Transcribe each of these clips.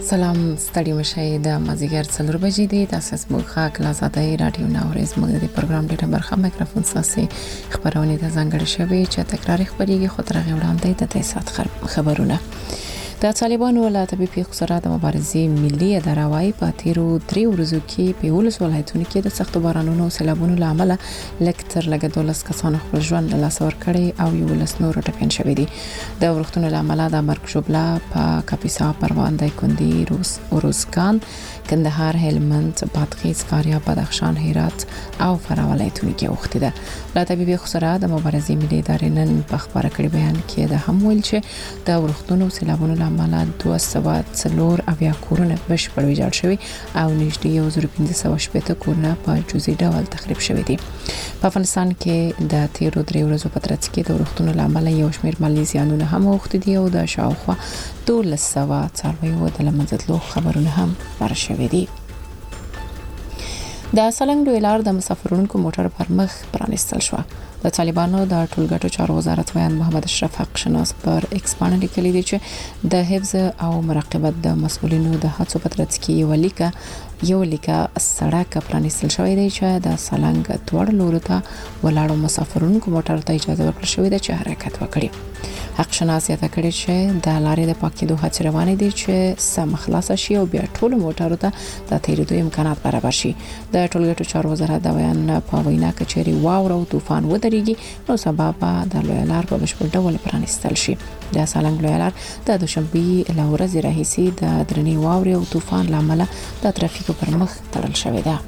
سلام ستړي مشي د مازیګر 4 بجې دي تاسو زموږ خاک لازادای رادیو ناورز موږ د پروګرام ډیره برخه میکروفون ساسي خبرونه د ځنګړې شوی چې تکرار خبريږي خو تر غوړاندې د تاسو خبرونه د طالبانو ولایت په پیښو سره د مبارزې ملي ادارهوي په تیرو 3 ورځو کې په ولس ولایتونو کې د سخت بارانونو او سیلابونو لامل لکتر لګ دولس کسانو خپل ژوند له لاسه ورکړي او یو ولس نور ټپین شوی دي د ورښتونو لامل د مرګ شوبلا په کاپیسا پروانده کندي روزګان کندهار هلمند بادغیس فاریاب بدخشان هرات او فراه ولایتونو کې وخته ده لا طبيبي خسره د مبارزې ملي ادارې نن په خبره کړي بیان کې د هم ویل چې د ورښتونو سیلابونو لامل 204 اویا کورونه بشپړ ویجاړ شوی او نږدې 1580 کورونه په جزئي ډول تخریب شوی دي په افغانستان کې د تیرو 3 ورځو په ترڅ کې د ورښتونو لامل یو شمېر مالي زیانونه هم وخته دي او د شاوخوا 1200 څارویو د لمنځتلو خبرونه هم ورشوي دي د سالنګ دوی لار د مسافرونکو موټر پر مخ پرانستل شو د طالبانو د ټولګټو چارو وزارت ویان محمد اشرف حق شناس پر ایکس باندې لیکلي دي چې د حفظ او مراقبت د مسؤلینو د هڅو په ترڅ کې یو لیکه سړک پرانستل شوی دی چې د سالنګ دوړ لوري ته ولاړو مسافرونکو موټر ته اجازه ورکړل شوې ده چې حرکت وکړي حق شناس یې تکړه چې د لارې د پاکېدو هڅې روانې دي چې سم خلاص شي او بیا ټول موټرو ته د تیریدو امکانات برابر شي د ټولګټو چارو وزارت د ویان په وینا کې چې واور او طوفان ودرېږي نو سبب د لوی لار په بشپړ ډول پرانستل شي د سالنګ لوی لار د دوشنبه له ورځې راهیسي د درنې واور او طوفان لامل د ترافیک پر مخ تړل شوې ده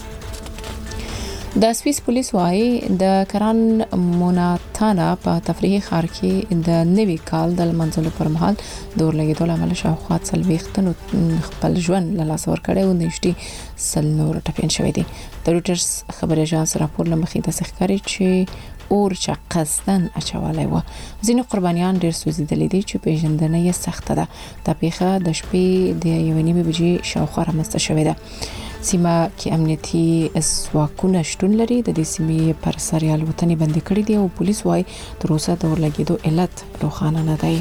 د سویس پولیس وايي د کران موناتانا په تفریحي ښار کې د نوي کال د منځلو پر مهال د ورلګېدو لامل شاوخوا 40 تنو خپل ژوند له لاسه ورکړي او نږدې 100 نور ټپین شوي دي د روټرز خبري اژانس راپور لمخې د ښکاري چې اور چې قصدن اچولای و ځینې قربانیان ډېر سوځیدلې دي چې پیژندنه یې سخته ده د پیښه د شپې د 1:30 بجې شاوخوا رامنځته شوې ده سیمه کې امنیتي ځواکونه شتون لري د دې سیمې پر سر الوتنې بندي کړې دي او پولیس وايي تر اوسه د ورلګېدو علت روښانه نه دی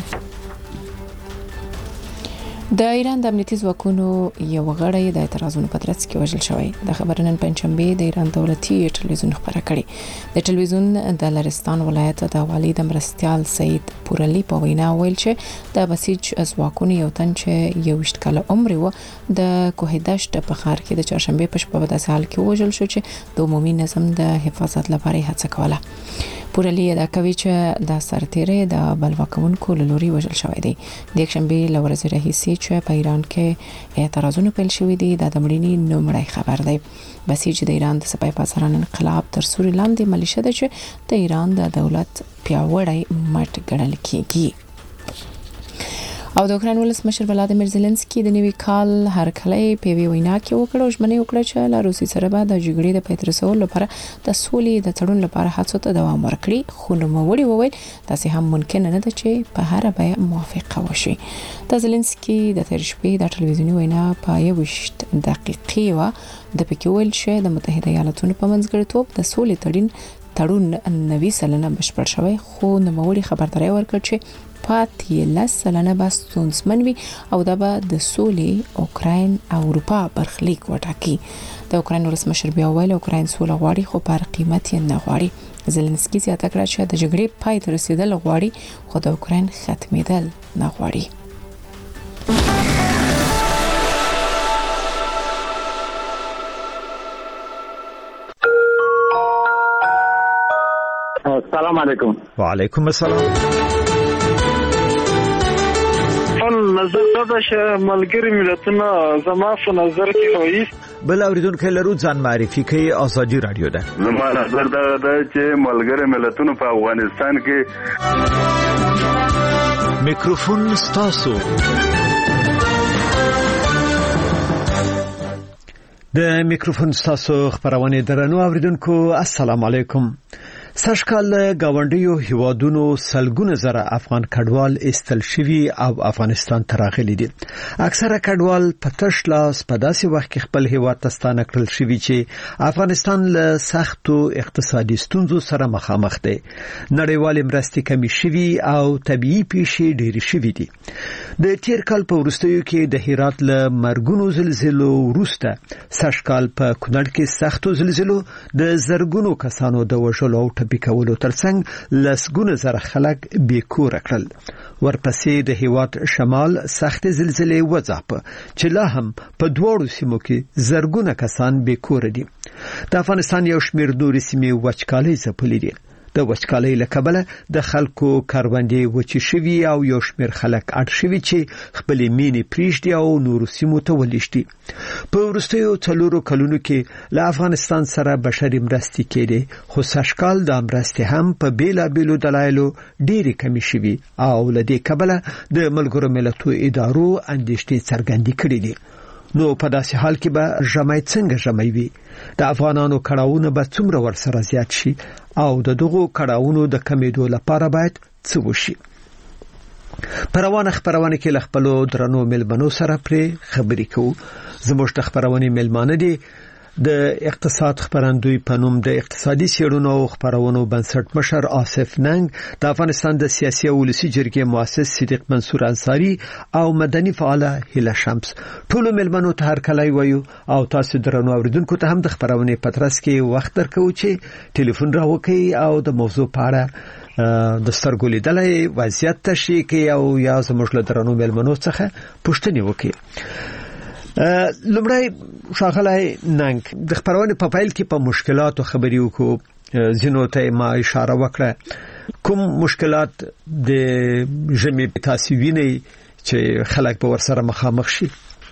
د ایران د امنیتي ځواکونو یو غړی د اعتراضونو په ترڅ کې وژل شوی د خبرنن پنځشنبه د ایران دولتي ټلویزیون خبره کړې د ټلویزیون د لرستان ولایت د والي د مرستيال سید پورلی په وینا ویل چې د بسیج ځواکونو یو تن چې 20 کال عمر و د کوهدشت په ښار کې د چهارشنبه په شپه په داسې حال کې وژل شو چې د عمومي نظم د حفاظت لپاره هڅه کوله پورلی دا کوي چې د سرتیری د بلواکونکو لوري وژل شوی دی د یکشنبه لورځ راهیسي چې په ایران کې اعتراضونه پیل شوې دي د دمړینی نومړی خبر دی بسیج د ایران د سپای پاساران انقلاب تر سوري لاندې ملیشه ده چې د ایران د دولت پیاوړی مټ ګڼل کیږي او د اوکراین ولسمشر ولادیمیر زيلنسکي د نوي کال هرکلی په وینا کې وکړو ژمنه وکړه چې له روسي سره به د جګړې د پیترسول لپاره د سولې د تړون لپاره هڅو ته دوام ورکړي خو نو وړي وویل تاسو هم ممکن نه ده چې په هر بیه موافقه وشي د زيلنسکي د ترشبي د ټلویزیوني وینا په 20 دقیقې و د پکې ویل چې د متحده ایالاتونو په منځګړیتوب د سولې تړون 90 سلنه بشپړ شوی خو نو وړي خبرداري ورکړ چې پاتې لسلنه بس ستونزمن وي او دا به د سولې اوکراین او اروپا برخلیک وټاکي د اوکراین ولسمشر بیا ویل اوکراین سوله غواړي خو پر قیمت یې نه غواړي زيلنسکي زیاته کړه چې د جګړې پای ته رسیدل غواړي خو د اوکراین ختمېدل نه غواړي السلام علیکم وعلیکم السلام نظر دا چې ملګری ملتونه زما په نظر کې وایي بل اوریدونکو لرو ځان معرفي کوي ازادي رادیو ده زما نظر دا چې ملګری ملتونه په افغانستان کې میکروفون ستاسو د میکروفون ستاسو خبرونه درنو اوریدونکو السلام علیکم سږکال گاونډیو هیوادونو سلګونه زره افغان کډوال استل شوي او افغانستان ته راغلي دي. اکثره کډوال په تش لاس په داسې وخت کې خپل هیواد ته ستانه کړل شوي چې افغانستان له سختو اقتصادي ستونزو سره مخامخ دی. نړیوال مرستې کمې شوي او طبيعي پیښې ډېرې شوي دي. د تیر کال په وروستیو کې د هرات له مرګونو زلزلو وروسته سږکال په کونړ کې سختو زلزلو د زرګونو کسانو د وژلو او ټپي ترڅنګ لسګونه زره خلک بیکور کړل. ورپسې د هیواد شمال سخت زلزلې وځاپه چې لا هم په دوړو سیمو کې زرګونه کسان بیکور دي. د افغانستان یو شمېر نورې سیمې وچکالۍ ځپلې دي. د وچکالۍ له کبله د خلکو کاروندې وچې شوي او یو شمېر خلک اړ شوي چې خپلې مینې پریږدي او نورو سیمو ته ولېږدي. په وروستیو 4 کلونو کې له افغانستان سره بشري مرستې کېدې، خو سږکال د مرستې هم په بیلابیلو دلایلو ډېرې کمې شوي او له دې کبله د ملګرو ملتونو ادارو اندېښنې څرګندې کړې دي. نو په داسې حال کې به ژمی څنګه ژمی وي؟ د افغانانو کړاوونه به څومره ورسره زیات شي او د دغو کړاوونو د کمیدو لپاره باید څه وشي؟ په روانه خبرونه کې له خپلو درنو ملمنو سره پرې خبرې کوو. زموږ د خبرونې ملمانه دي د اقتصاد خبرندوی په نوم د اقتصادي سیړونو او خبرونو بنسټ مشر آصف ننګ، د افغانستان د سیاسي او ولسي جرګې مؤسس صدیق منصور انصاری او مدني فعال هیله شمس. ټول ملمنو ته هر کله وایو او تاسو درنو اوریدونکو ته هم د خبرونې پترس کې وخت درکو چې ټلیفون راوکړئ او د موضوع په اړه د سترګو لیدلې وضعیت تشریح کوي او یا زموږ له درنو ملمنو څخه پوښتنې وکړي. لمړی شاغلی ننګ، د خبرونې په پیل کې په مشکلاتو خبرې وکړو، ځینو ته ما اشاره وکړه. کوم مشکلات د ژمي تاسو وینئ چې خلک به ورسره مخامخ شي؟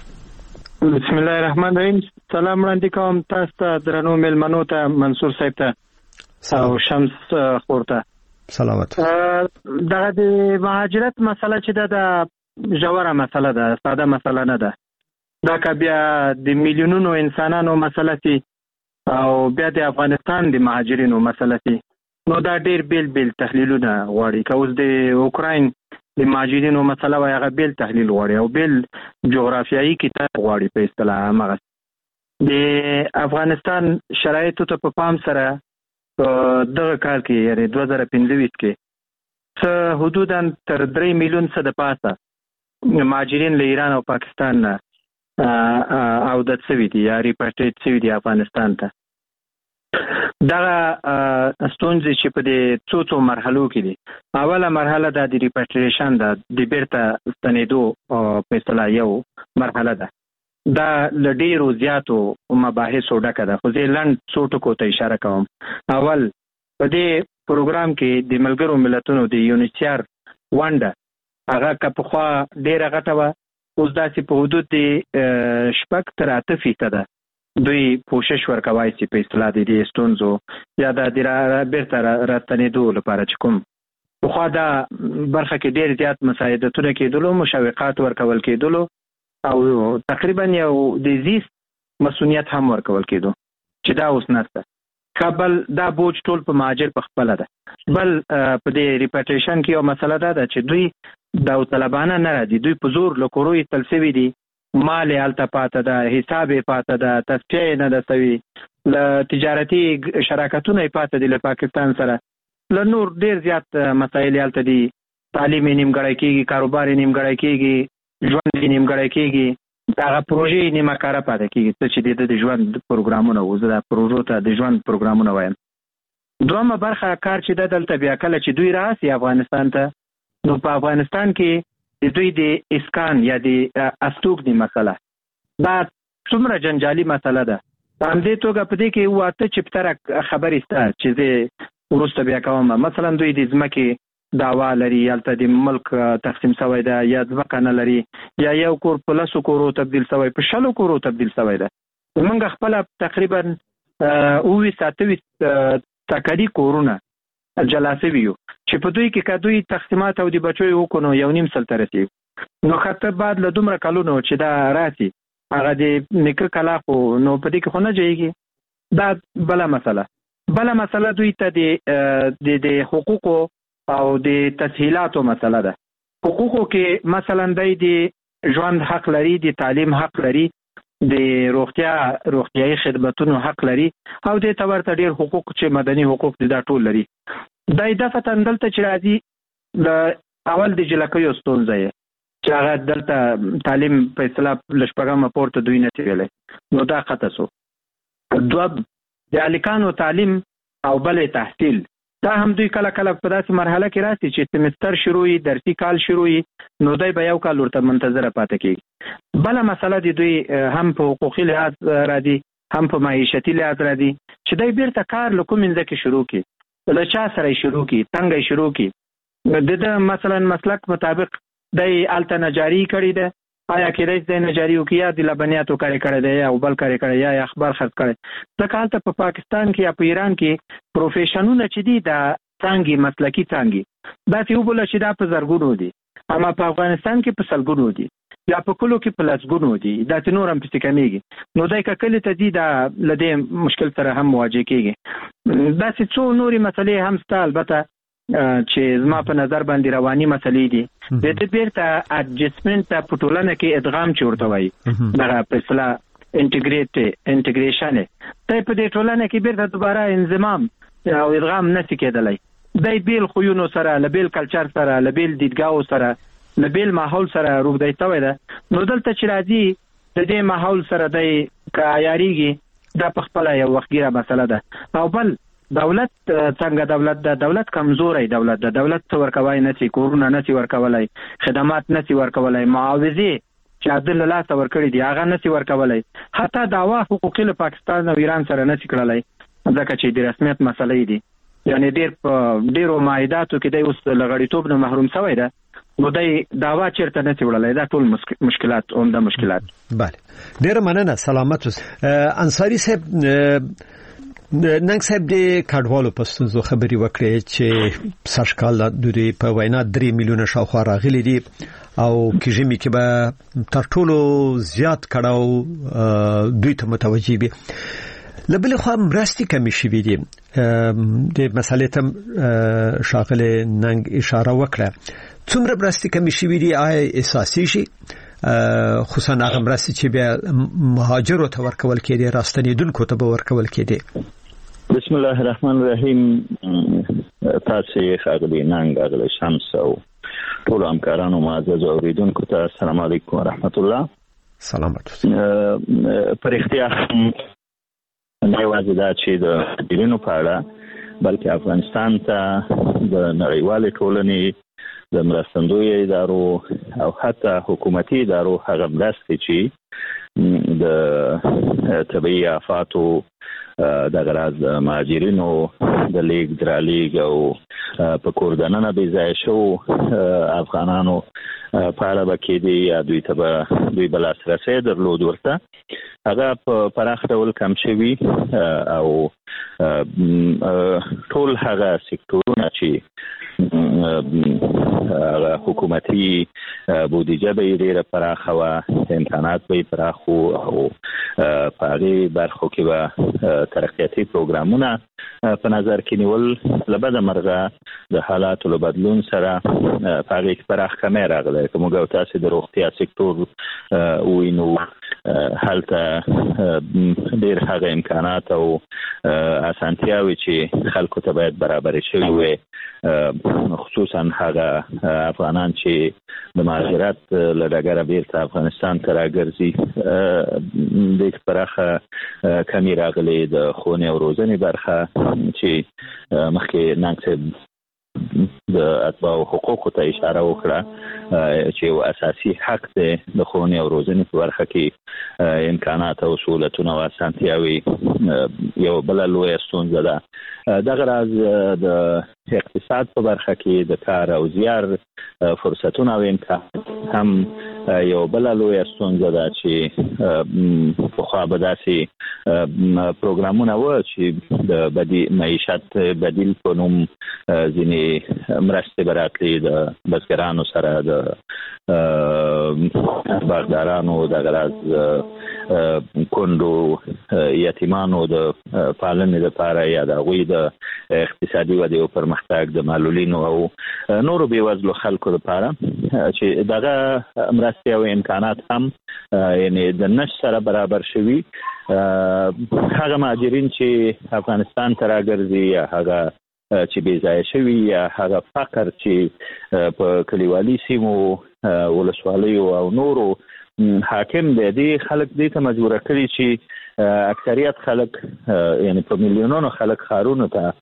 بسم الله الرحمن الرحیم. سلام وړاندې کوم تاسو ته درنو ملمنو ته، منصور صاحب ته او شمس خورته. سلامت. دغه د مهاجرت مسله چې د ژوره مسله ده، ساده مسله نه ده. دا که بیا د میلیونونو انسانانو مسله سي او بیا د افغانستان د مهاجرینو مسله سي، نو دا ډیر بیل تحلیلونه غواړي. که اوس د اوکراین د مهاجرینو مسله وای، هغه بیل تحلیل غواړي او بیل جغرافیایي کتاب غواړي په اصطلاح. هغه د افغانستان شرایطو ته په پام سره دغه کال کې یعنی 2025 کې څه حدوداً تر 3 میلیون څه د پاسه مهاجرین له ایران او پاکستان نه او د څوی دي یا ریپاټریټ شوي دي افغانستان ته. دغه ستونزې چې په دې څو مرحلو کې دي، اوله مرحله د ریپاټریشن ده، د بیرته ستنېدو په اصطلاح یو مرحله ده. دا له ډېرو زیاتو مباحثو ډکه ده، خو زه لنډ څو ټکو ته اشاره کوم. اول، په دې پروګرام کې د ملګرو ملتونو د یونیسیار ونډه هغه که پخوا ډېره غټه وه، اوس داسې په حدود د 6 تر 8% دوی کوشش ورکوي چې په اصطلاح د دې ستونزو یا د بیرته راستنېدو لپاره چې کوم پخوا دا برخه کې ډېر زیات مساعدتونه کېدلو، مشوقات ورکول کېدلو او تقریبا یو د زیست مسؤلیت هم ورکول کېدو چې دا اوس نشته. کابل دا بوج ټول په مهاجر په خپله ده. بل په دې ریپاټریشن کې یو مسله ده چې دوی داوطلبانه نه راځي، دوی په زور له کورو ایستل شوي دي، مال یې هلته پاته ده، حساب یې پاته ده، تصفیه یې نه ده شوې، له تجارتي شراکتونه یې پاته دي له پاکستان سره، له نور ډېر زیات مسایل یې هلته دي. تعلیم یې نیمګړی کېږي، کاروبار یې نیمګړی کېږي، ژوند یې نیمګړی کېږي، دغه پروژې یې نیمه کاره پاته کېږي. څه چې د ژوند پروګرامونه وو، زه دا پروژو ته د ژوند پروګرامونه وایم. دویمه برخه کار چې ده دلته بیا کله چې دوی راسي افغانستان ته، نو په افغانستان کې د دوی د اسکان یا د استوګنې مسله دا څومره جنجالي مسله ده. په همدې توګه په دې کې 8 چپتره خبرې شته چې زه وروسته بیا کوم. مثلا دوی د ځمکې دعوا لري، هلته د ملک تقسیم شوی ده، یا ځمکه نه لري، یا یو کور په 10 کورو تبدیل شوی، په 20 کورو تبدیل شوی ده. موږ خپله تقریبا 28 تکري کورونه جلا شوي یو چې په دوی کې که دوی تقسیمات او د بچو یې وکړو نو 1.5 سل ته رسېږي. نو خطه بعد له دومره کلونو چې دا راسي هغه د نیکه کلا خو نو په دې کې خو نه جایږي. دا بله مسله. بل مسله دوی ته د حقوقو او د تسهیلاتو مسله ده. حقوقو کې مثلا د ژوند حق لري، د تعلیم حق لري، د روغتیايي خدماتونو حق لري او د تورته ډیر حقوق چې مدني حقوق دي دا ټول لري. دا اضافه دلته چې راځي د اول د جلکیو ستونزه چې هغه دلته تعلیم په اصطلاح لشپږم پورته دوی نه ویلي، نو دا خطا سو. دوه د الکانو تعلیم او بل تحصیل، دا هم دوی کله کله په داسې مرحله کې راسي چې سمستر شروعي، درسي کال شروعي، نو دوی به یو کال ورته منتظره پاتې کېږي. بله مسله د دوی هم په حقوقي لحاظ راځي، هم په معیشتي لحاظ راځي چې دوی بیرته کار له کوم ځای کې شروع کړي، له چا سره شروع کړي، څنګه شروع کړي. د مثلا مسلک مطابق دوی هلته نجاري کړې ده، آیا کېدای شي نجاري وکړي یا د لبنیاتو کار کړی دی یا بل کار کړی یا اخبار خرڅ کړی. ځکه هلته په پاکستان کې یا په ایران کې پروفیشنونه چې دي دا څانګې مسلکي څانګې داسې وبوله چې دا په زرګونو دي، اما په افغانستان کې په سلګونو دي یا په کلو کې په لسګونو دي، داسې نور هم پسې کمیږي. نو دی که کلي ته ځي دا له دې مشکل سره هم مواجه کېږي. داسې څو نورې مسلې هم شته البته چې زما په نظر باندې رواني مسلې دي. د دې بیرته اډجسټمنټ ته په ټولنه کې ادغام چې ورته وایي، دغه په اصطلاح انټیګریشن ته په دې ټولنه کې بیرته دوباره انضمام او ادغام نشي کېدلی. د بیل خویونو سره، له بیل کلچر سره، له بیل دیدګاو سره، له بیل ماحول سره روږدی شوی ده. نو دلته چې راځي د دې ماحول سره دی که عیاریږي، دا په خپله یو وختګیره مسله ده. او بل دولت څنګه دولت ده، دولت کمزوری دولت ده، دولت څه ورکوای نشي، کورونه نشي ورکولای، خدمات نشي ورکولای، معاوضې چې عدل له لاسه ورکړي دي هغه نشي ورکولای، حتی دعوا حقوقي له پاکستان او ایران سره نشي کړلی، ځکه چې د رسمیت مسلې دي. یعنی ډیرو معاهداتو کې دی اوس له غړیتوب نه محروم شوی ده، نو دی دعوا چیرته نشي وړلی. دا ټول مشکلات عمده مشکلات. بله، ډیره مننه. سلامت اوس. انصاری صاحب، ننګ صاحب د کډوالو په ستونزو خبرې وکړې چې سږکال د دوی په وینا 3 میلیونه شاوخوا راغلي دي او کېږي کې به تر ټولو زیات کړهو دوی ته متوجي وي. لبل خو مرستي کمی شوي دي. د مسالې ته شاغله ننګ اشاره وکړه. څومره مرستي کمی شوي دي؟ آیا اساسي شي خصوصا هغه مرستي چې بیا مهاجرو ته ورکول کېدي، راستنیدونکو ته به ورکول کېدي؟ بسم الله الرحمن الرحیم. تاسو ښاغلي ننګ، ښاغلي شمس او ټول همکارانو معزز اوریدونکو ته السلام علیکم ورحمت الله. سلامت. پر اختیار نه یوازې دا چې د مهاجرینو په اړه بلکې افغانستان ته د نړیوالې ټولنې د مرستندویه ادارو او حتی حکومتي ادارو هغه مرستې چې د طبیعي آفاتو د غراض مهاجرینو د لیگ درالیگ او په کور دننه بې ځایه شو افغانانو په اړه به کېدی یا دوی ته به دوی به لاسرسی درلود ورته، هغه په پراخ ډول کم شوي او ټول هغه سکتورونه چې حکومتي بودیجه به یې ډېره پراخه وه، امکانات به یې پراخ وو او په هغې برخو کې به ترقیاتي پروګرامونه په نظر کې نیول. له بده مرغه د حالاتو له بدلون سره په هغې کې پراخ کمی راغلی. که موږ او تاسې د روغتیا سکتور ووینو، هلته ډېر هغه امکانات او اسانتیاوې چې خلکو ته باید برابرې شوي وي، خصوصا هغه افغانان چې د مهاجرت له ډګره بیرته افغانستان ته راګرځي، دې کې پراخه کمی راغلی. د ښوونې او روزنې برخه چې مخکې ننګ صاحب د اتباعو حقوقو ته اشاره وکړه چې یو اساسي حق دی د ښوونې او روزنې په برخه کې امکانات او سهولتونه او اسانتیاوې یو بله لویه ستونزه ده. دغه راز د اقتصاد په برخه کې د کار او زیار فرصتونه او امکانات هم یو بله لویه ستونزه ده چې پخوا به داسې پروګرامونه وه چې د معیشت بدیل په نوم ځینې مرستې به راتلې د بزګرانو سره، د باغدارانو، دغه راز کندو یتیمانو د پالنې لپاره یا د غوي د اقتصادي ودې او پرمختګ د معلولینو او نورو بیوزلو خلکو لپاره چې دغه مرستې او امکانات هم یعنی د نش سره برابر شوي هغه مهاجرین چې افغانستان ته راګرځي یا هغه چې بې ځایه شوي یا هغه فقر چې په کلیوالي سیمو ولسوالیو او نورو حاکم دی خلک دې ته مجبور کړي چې اکثریت خلک یعنی په میلیونونو خلک خارونو ته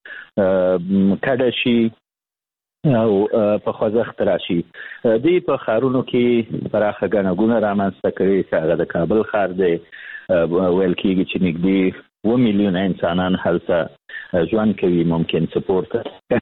کډه شي او په خوځښت راشي دې په خارونو کې پراخه ګڼه رامنځته کړي چې هغه د کابل ښار دی ویل کېږي چې نږدې 2 میلیون انسانان هلته ژوند کوي ممکن سپورت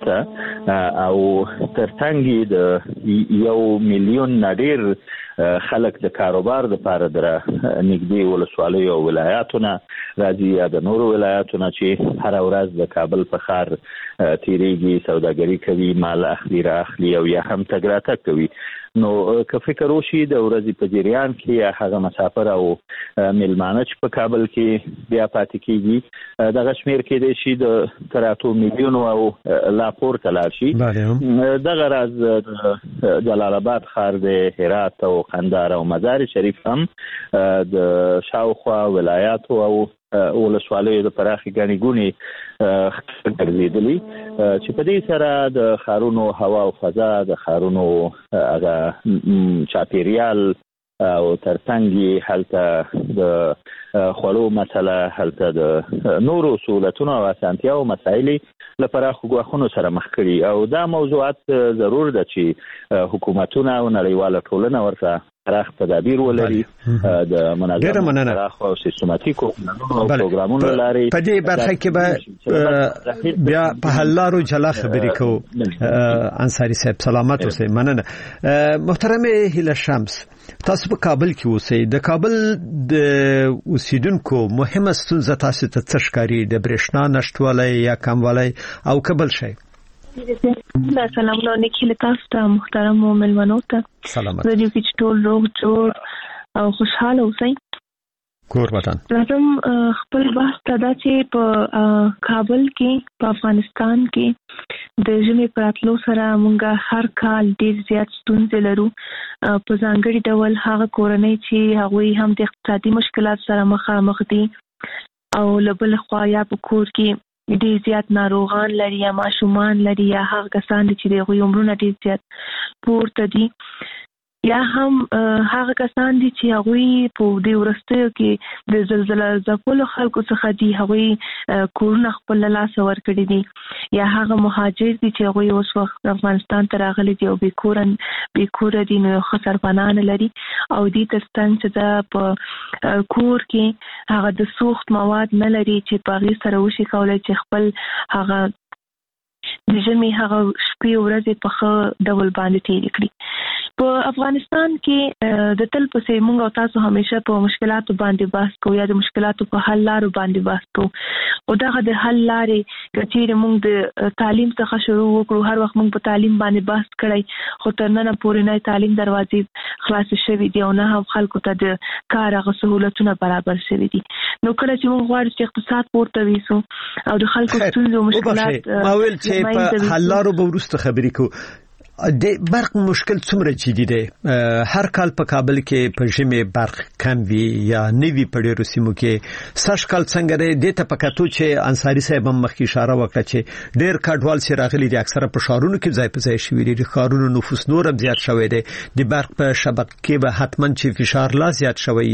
او ترڅنګ د 1 میلیون نډیر خلک د کاروبار لپاره در نږدې ولسوالیو او ولایاتونه راځي یا د نورو ولایاتونه چې هر ورځ د کابل په ښار تیریږي سوداګري کوي مال اخلي راخلي او یا هم تګ راتګ کوي نو که فکر وشي د ورځې په جریان کې هغه مسافر او ملمانه چې په کابل کې بیا پاتې کیږي دغه شمیر کې د شي د 3 میلیون او لا پورته لاړ شي دغه راز جلال آباد ښار د هرات او قندهار او مزار شریف هم د شاوخوا ولایاتو او ولسوالیو د پراخي ګڼې ګونې ګرځېدلي چې په دې سره د ښارونو هوا او فضا د ښارونو هغه چاپیریال او ترڅنګ هلته د خوړو مسله هلته د نورو سہولتونو او اسانتیاو مسایل لپاره غواخونو سره مخ کړي او دا موضوعات ضرور ده چې حکومتونه او نړیواله ټولنه ورته پراخ تدابیر ولري د منظم پراخ او سیستماتیکو پروګرامونو لري په دې برخه کې به بیا په حلارو جلا خبرې کوو انصاری صاحب سلامت اوسئ مننه محترم هیله شمس تاسو په کابل کې اوسئ د کابل د اوسیدونکو مهمه ستونزه تاسو ته څه ښکاري د برېښنا نشټوالی یا کموالی او کبل شي سلام علیکم تاسو ته محترم ملمنو ته سلامت زه دې چې ټول روغ جوړ او خوشاله اوسئ کور وطن راځم خپل بحث ته دا چې په کابل کې په افغانستان کې د ژمي پراتلو سره مونږه هر کال ډیر زیات ستونزې لرو په ځانګړي ډول هغه کورنۍ چې هغه هم د اقتصادي مشکلات سره مخامخ دي او لبل خوا یا په کور کې ډیر زیات ناروغان لري یا ماشومان لري یا هغه کسان چې د غوي عمرونه ډیر زیات پورته دي یا هم هغه کسان دي چې هغه په دې ورستیو کې د زلزلې ځپلو خلکو څخه دي هغه کورونه خپل لاس ور کړی دي یا هغه مهاجر دي چې هغه اوس وخت افغانستان ته راغلي دي او بیکور دي نو خسر پناه لري او دې ترڅنګ چې دا په کور کې هغه د سوخت مواد نه لري چې په غي سره وشي کولای چې خپل هغه د ژمي هغه شپې ورځې په ښه ډول باندې تیر کړي په افغانستان کې د تل پسې موږ او تاسو همیشه په مشکلاتو باندې بحث کوو یا د مشکلاتو په حل لارو باندې بحث کوو او دغه د حل لارې چې موږ د تعلیم څخه شروع وکړو هر وخت موږ په تعلیم باندې بحث کړی خو تر نن پورې نه تعلیم دروازې خلاص شوې دي او نه هم خلکو ته د کار غو سہولتونه برابر شوې دي نو کله چې موږ غواړو چې اقتصاد پورته ویسو او د خلکو ستونزې او مشکلات ماول چې په حل لارو به ورسته خبرې کوو د برق مشکل څومره جدي دی هر کال په کابل کې په ژمي برق کم وي یا نوي په ډیرو سیمو کې سږ کال څنګه دی د تپکاتو چې انصاری صاحب مخکې اشاره وکړه چې ډیر کډوال سي راغلي دي اکثره په شهرونو کې ځای په ځای شوي دي ښارونو نفوس نور هم زیات شوی دی د برق په شبکه کې به حتما چې فشار لا زیات شوی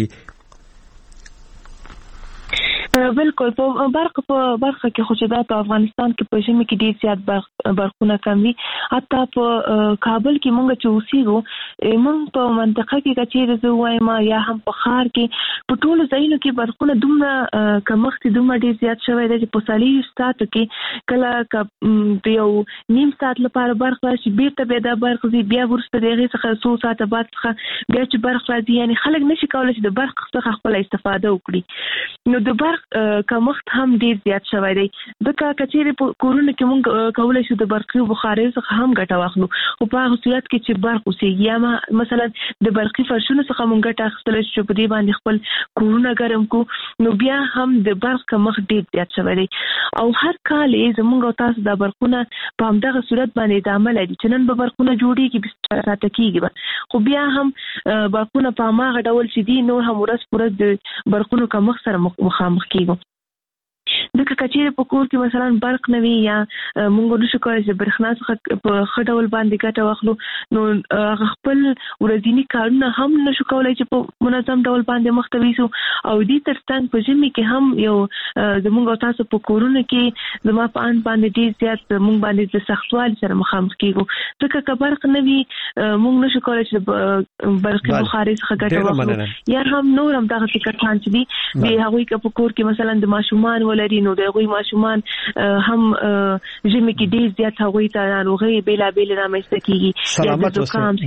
بالکل په برخه کې خو چې دا په افغانستان کې په ژمي کې ډیر زیات برخونه کم وي حتی په کابل کې مونږ چې اوسېږو مونږ په منطقه کې چې زه وایم یا هم په ښار کې په ټولو ځایونو کې برخونه دومره کمښت دومره ډیر زیات شوی دی چې په 40 ساعتو کې کله یو نیم ساعت لپاره برخه راشي بیرته به دا برخه زی بیا ورسته دغه څخه 100 ساعت بعد څخه بیا چې برخه راځي یعنی خلک نشي کولای چې د برخه څخه خپل استفاده وکړي نو د برخه کمښت هم ډیر زیات شوی دی ځکه کچېرې په کورونه کې مونږ کولای شو د برقي بخارۍ څخه هم ګټه واخلو خو په هغه صورت کې چې برق اوسېږي یا مثلا د برقي فرشونو څخه مونږ ګټه اخیستلی شو په دې باندې خپل کورونه ګرم کو نو بیا هم د برق کمښت ډیر زیات شوی دی او هر کال زمونږ او تاسو د برقونه په همدغه صورت باندې د عمل دي چې نن به برقونه جوړېږي 24 ساعته کېږي خو بیا هم برقونه په هماغه ډول چې دي نور هم ورځ په ورځ د برقونو کمښت سره مخامخ کېږو ځکه کچېرې په کور کې مثلا برق نه وي یا موږ نشو کولی چې برېښنا څخه په ښه ډول باندې ګټه واخلو نو هغه خپل ورځني کارونه هم نشو کولی چې په منظم ډول باندې مخ ته ویسو او دې تر څنګ په ژمي کې هم یو زموږ او تاسو په کورونو کې زما په اند باندې ډېر زیات موږ باندې د سختوالي سره مخامخ کېږو ځکه که برق نه وي موږ نشو کولی چې برقي بخارۍ څخه ګټه واخلو یا هم نور هم دغه کسان چې دي د هغوی که په کور کې مثلا د ماشومان ولري نو د هغوی ماشومان هم ژمي کې ډېر زیات هغوی ته ناروغۍ بېلابېلې رامنځته کېږي سلامت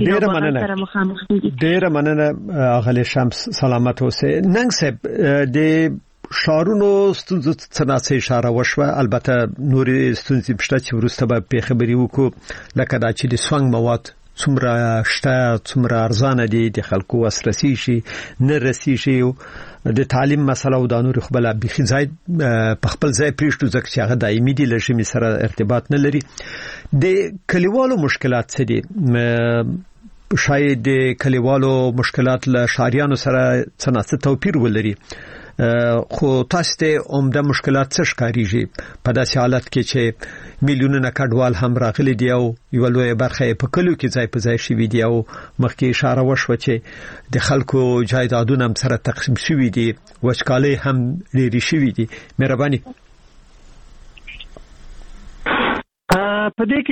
اوسئ ډېره مننه اغلې شمس سلامت اوسئ ننګ صاحب د شارونو ستونزو څخه اشاره وشوه البته نورې ستونزې پښته چې ورسته به په خبري وکړو لکه دا چې د سوانګ مواد څومره شته څومره ارزانه دي د خلکو وسرسي شي نه رسي شي د تعلیم مسله او د نور خپل بيخي زاید په خپل ځای پریشتو ځکه چې هغه دایمي دي لږه می سره ارتباط نه لري د کلیوالو مشکلات څه دي شاید د کلیوالو مشکلات له شاریانو سره څه توپیر ولري خو تاسو ته عمده مشکلات څه ښکاریږي په داسې حالت کې چې میلیونونه کډوال هم راغلي دي او یو لوی برخه په کلو کې ځای په ځای شوی دی او مخکې اشاره وشوه چې د خلکو جایدادونه هم سره تقسیم شوی دي وچکالي هم لري شوی دي مهرباني په دې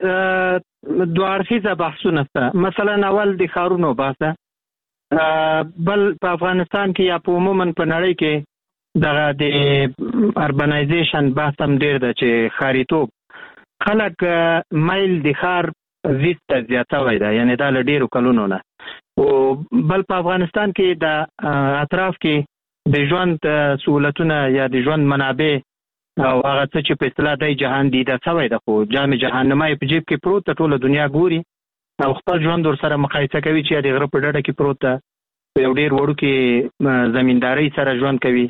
کې دوه اړخیزه بحثونه شته مثلا اول د ښارونو بحث بل په افغانستان کې یا په عموما په نړۍ کې دغه د اربنایزیشن بحث هم ډېر ده چې ښاریتوب خلک مایل د ښار زیست ته زیاتوی ده یعنی دا له ډېرو کلونو نه او بل په افغانستان کې د اطراف کې د ژوند سهولتونه یا د ژوند منابع او هغه څه چې په اصطلاح دی جهان دیده شوی ده خو جام جهنمي په جیب کې پروت ټوله دنیا ګوري او خپل ژوند ور سره مقایسه کوي چې د غره په ډډه کې پروت ده یو ډېر وړو کې زمینداري سره ژوند کوي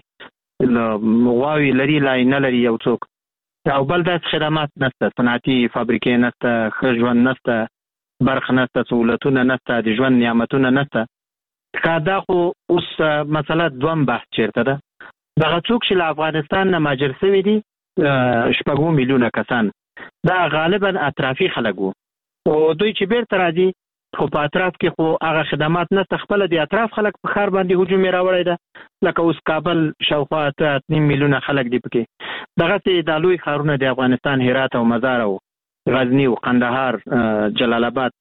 غواوي لري لا نه لري یو څوک او بل داس خدمات نشته صنعتي فابریکې نشته ښه ژوند نشته برق نشته سهولتونه نشته د ژوند نعمتونه نشته دا خو اوس مسله دوم بحث چیرته ده دغه څوک چې له افغانستان نه مهاجر شوي دي 6 میلیونه کسان دا غالبا اطرافي خلک وو او دوی چې بیرته راځي خو په اطراف کې خو هغه خدمات نه خپل د اطراف خلک په ښار باندې هجوم راوړی ده لکه اوس کابل شاوخوا 2 میلیونه خلک دی پکې دغه د لوی ښارونه د افغانستان هرات او مزار او غزنی او قندهار جلال آباد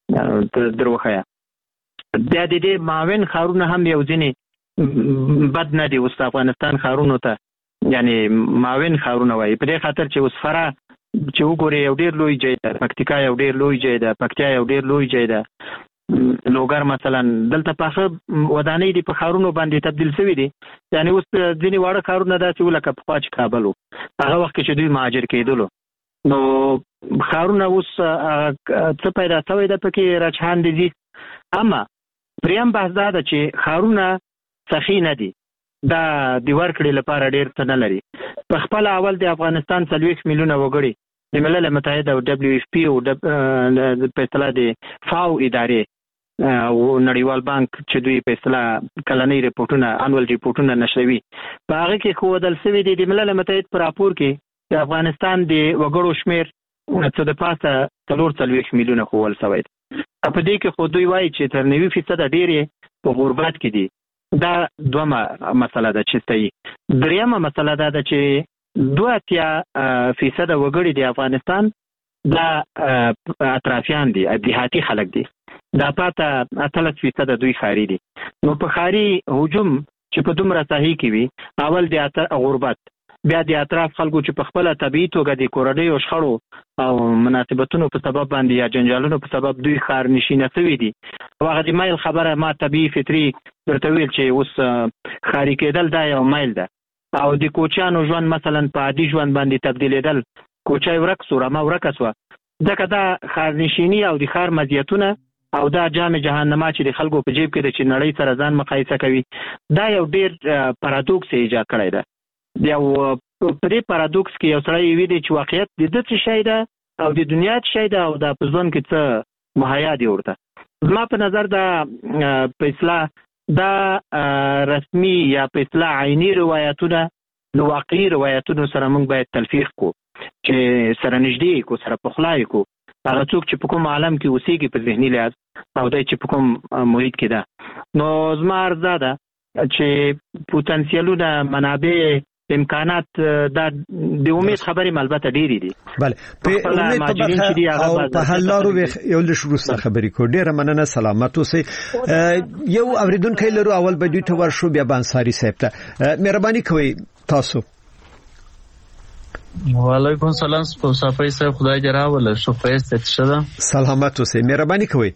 دروخه بیا د دې معاون ښارونه هم یو ځینې بد نه دي اوس افغانستان ښارونو ته یعنی معاون ښارونه وایي په دې خاطر چې اوس فرا چې وګورئ یو ډېر لوی ځای ده پکتیکا یو ډېر لوی ځای ده پکتیا یو ډېر لوی ځای ده لوګر مثلا دلته پاخه ودانۍ دي په ښارونو باندې تبدیل شوي دي یعنی اوس ځینې واړه ښارونه داسې وو لکه پخوا چې کابل و هغه وخت کې چې دوی مهاجر کېدلو نو ښارونه اوس څه پیدا شوی ده پکې رجحان دي اما دریم بحث دا ده چې ښارونه سخي نه دي دا د ورکړې لپاره ډېر څه نه لري په خپل اول د افغانستان 40 میلیونه وګړي د ملل متحده او دبليو اف پی او په اصطلاح د فاو ادارې او نړیوال بانک چې دوی په اصطلاح کلنۍ ریپورتونه انوال ریپورتونه نشروي په هغه کې خو دل سوي د ملل متحد پر راپور کې د افغانستان د وګړو شمیر څه د پاسه 40 میلیونه خو ول سوي په دې کې خو دوی وایي چې تر 90% ډېرې په غربت کې دي دا دومره مسله ده چې صحیح دریمه مسله ده چې 2% وګړي د افغانستان دا اطرافیان دي دیهاتي خلک دي دا پاته 3% دوی خاري دي نو په خاري هجوم چې په دومره صحیح کې وي اول د غربت بیا د اطراف خلکو چې په خپل طبيعي توګه د کورنۍ او شخړو او مناسبتونو په سبب باندې یا جنجالونو په سبب دوی خار نشینه شوي دي هغه د مایل خبره ما طبيعي فطري ورته ویل چې اوس خاري کېدل دا یو مایل ده او د کوچانو ژوند مثلا په عادي ژوند باندې تبدیلیدل، کوچای ورک سو رمه ورکه سوه، ځکه دا ښارنشیني او د ښار مزیتونه او دا جام جهنما چې د خلکو په جیب کې د چې نړۍ سره ځان مقایسه کوي، دا یو ډېر پارادوکس ایجاد کړی ده. یو په دې پارادوکس کې یو سړی ویدي چې واقعیت د ده څه شی ده او د دنیا څه شی ده او دا په ژوند کې څه مهیا دي ورته. زما په نظر دا په اصطلاح دا رسمي یا په اصطلاح عیني روایتونه له واقعي روایتونو سره موږ باید تلفیق کو، چې سره نږدې کو، سره پخلا کو. هغه څوک چې په کوم عالم کې اوسېږي په ذهني لحاظ او دی چې په کوم محیط کې ده. نو زما عرض دا ده چې پوتنسیلونه، منابع، امکانات دا د امید خبرې البته ډېرې دي. بله، په امید په برخه او په حل لارو یو لږ وروسته خبرې کوو. ډېره مننه، سلامت اوسئ. یو اورېدونکی لرو، اول به دوی ته ورشو، بیا به انصاري صاحب ته. مهرباني کوئ تاسو. وعلیکم السلام صافی صاحب، خدای دې راوله ښه ښایسته شه. سلامت اوسئ، مهرباني کوئ.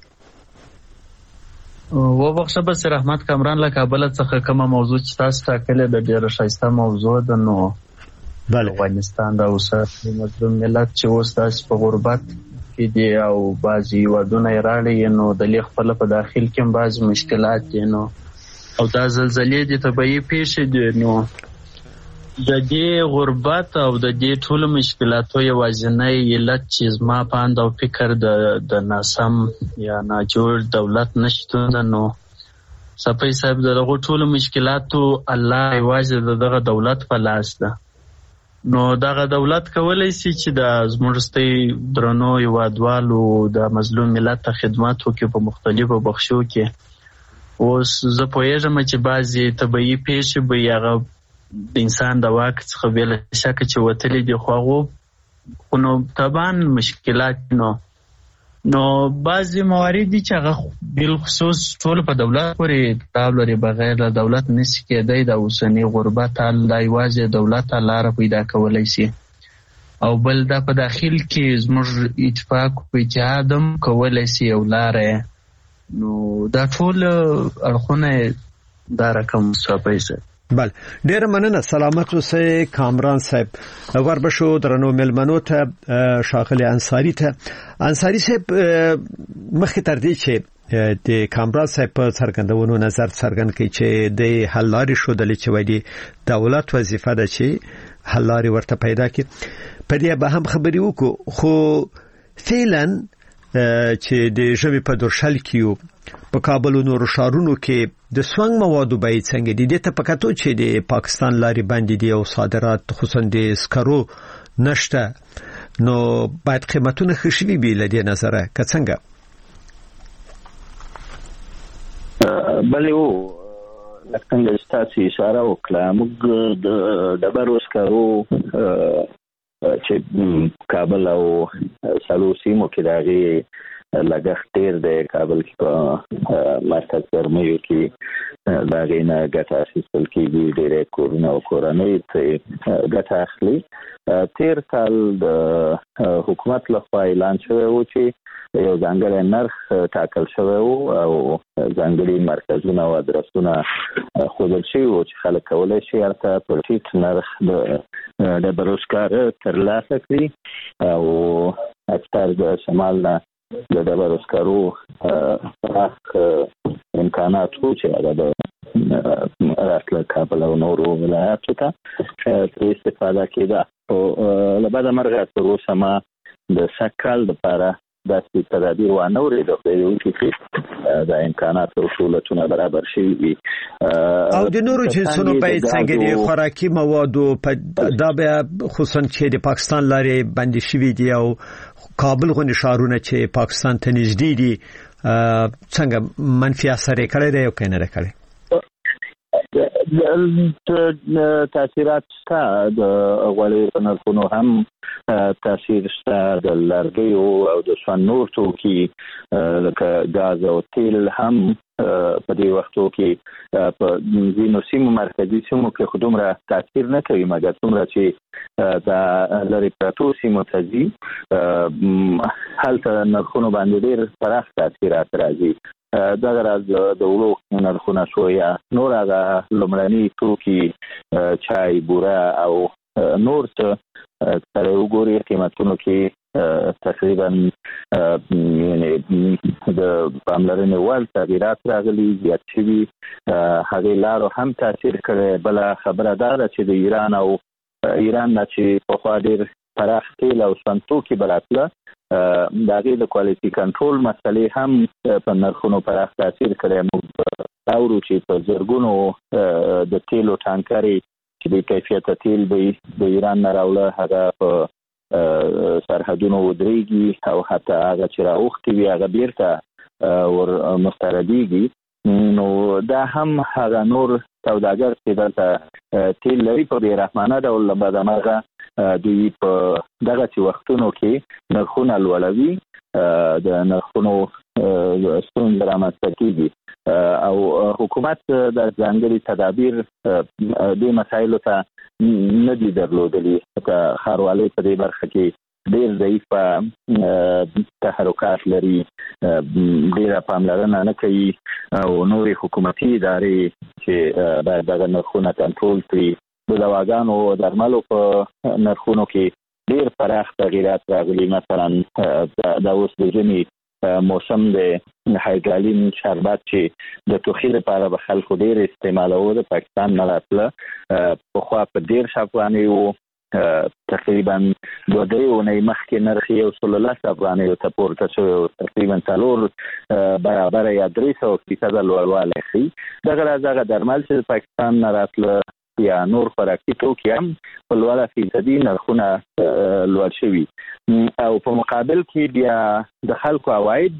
وبخښه بس رحمت کامران له کابل څخه کومه موضوع چې تاسو ټاکلې ده ډېره ښایسته موضوع ده. نو افغانستان دا اوس مظلوم ملت چې اوس داسې په غربت کې دی او بعضې هېوادونه یې راړي، نو د خپله په داخل کې هم بعضې مشکلات دي، نو او دا زلزلې دي، طبیعي پیښې دي. نو د دې غربت او د دې ټولو مشکلاتو یوازینی علت چې زما په اند او فکر د ناسم یا ناجوړ دولت نشتون ده. نو صافی صاحب د دغو ټولو مشکلاتو الله یوازې د دغه دولت په لاس ده. نو دغه دولت کولی شي چې د زموږ ستۍ درنو هېوادوالو د مظلوم ملت ته خدمت وکړي په مختلفو بخشو کې. اوس زه پوهېږم چې بعضې طبیعي پیښې به هغه د انسان د واک څخه بې له شکه چې وتلي دي، خو هغو خو نو طبعا مشکلات نو بعضې موارد دي چې هغه بالخصوص ټول په دولت پورې تړاو لري، بغیر له دولت نشي کېدی. د اوسني غربت حل دا یوازې دولت لاره پیدا کولی شي، او بل دا په داخل کې زموږ اتفاق او اتحاد هم کولی شي یو لاره. نو دا ټول اړخونه دا رقم صافی صاحب. بله، ډېره مننه، سلامت اوسئ. کامران صاحب وربشو درنو مېلمنو ته، ښاغلي انصاري ته. انصاري صاحب مخکې تر دې چې د کامران صاحب په څرګندونو نظر څرګند کړي چې د حل لارې ښودلې چې وایي د دولت وظیفه ده چې حل لارې ورته پیدا کړي، په دې به هم خبرې وکړو. خو فعلا چې د ژمي په درشل کې په کابل او نورو ښارونو کې د سونګ موادو بیې څنګه دي؟ دې ته په کتو چې د پاکستان لارې بندې دي او صادرات خصوصا د سکرو نشته، نو باید قیمتونه ښه شوي وي له دې نظره که څنګه؟ بلې لکه څنګه چې تاسو اشاره وکړه، موږ د ډبرو سکرو چې کابل او څلورو سیمو کې د هغې لګښت ډېر دی. کابل کې په مرکز ګرمیو کې د هغې نه ګټه اخیستل کېږي، ډېری کورونه او کورنۍ ترې ګټه اخلي. تېر کال د حکومت لخوا اعلان شوی و چې یو ځانګړی نرخ ټاکل شوی و او ځانګړي مرکزونه او ادرسونه ښودل شوي و چې خلک کولی شي هلته په ټیټ نرخ د ډبرو سکاره ترلاسه کړي، او اکثر د شمال نه د ډبرو سکرو پراخ امکانات و چې هغه د راتله کابل او نورو ولایاتو ته ترې استفاده کېده. خو له بده مرغه تر اوسه ما د سږ کال دپاره داسې تدابیر وانه اورېده، خدای دې وکړي چې دا امکانات او سهولتونه برابر شوي وي. او د نورو جنسونو بیې څنګه دي؟ خوراکي موادو دا بیا خصوصا چې د پاکستان لارې بندې شوي دي او کابل غونې ښارونه چې پاکستان ته نږدې دي، څنګه منفي اثر یې کړی دی او که یې نه دی کړی؟ تاثیرات شته، د غوړیو په نرخونو هم تاثیر شته د لرګیو او د سنور توکي لکه غاز او تیل هم په دې وختو کې په ځینو سیمو مرکزي سیمو کې خودمره تاثیر نه کوي مګر څومره چې د لری پراتو سیمو ته ځي هلته نرخونه باندې ډېر پراخ تاثیرات راځي دا راز د ولو نرخونه شو یا نور هغه لمړني توکي چای بوره او نور څه تر وګوري قیمتونو کې تقریبا یعنی د پاملرنې وړ تغیرات راغلي زیات شوي هغه لارو هم تاثیر کړی بل خبره ده چې د ایران نه چې په خوا ډېر پراخ تیل او سنتوکي براتله د هغې د کوالټي کنټرول مسلې هم په نرخونو پراخ تاثیر کړی موږ اورو چې په زرګونو د تیلو ټانکرې چې د کیفیته تیل به د ایران نه راوړه هغه په سرحدونو ودرېږي او حتی هغه چې راوختي وي هغه بیرته ور مستردېږي نو دا هم هغه نور سوداګر چې دلته تیل لري په بې رحمانه ډول له بدمرغه دوی په دغه وختونو کې نرخونه لوړوي د نرخونو ستونزې رامنځته کېږي او حکومت د ځانګړي تدابیر دې مسایلو ته نه دي درلودلي که ښاروالۍ په دې برخه کې ډېر ضعیف تحرکات لري ډېره پاملرنه نه کوي او نورې حکومتي ادارې چې باید دغه نرخونه کنټرول کړي د دواګانو او درملو په نرخونو کې ډېر پراخ تغیرات راغلي مثلا دا اوس د ژمي موسم د هایدرالین شربت چې د ټوخي لپاره به خلکو ډېر استعمالوه د پاکستان نه راتله پخوا په 13 افغانۍ و تقریبا 2-3 اونۍ مخکې نرخ 110 افغانۍ ته پورته شوی او تقریبا 4 برابر یا 300% لوړوالی ښیي دغه راز هغه درمل چې د پاکستان نه راتله یا نور خوراکي توکي هم په لوړه فیصدي نرخونه لوړ شوي او په مقابل کې بیا د خلکو عواید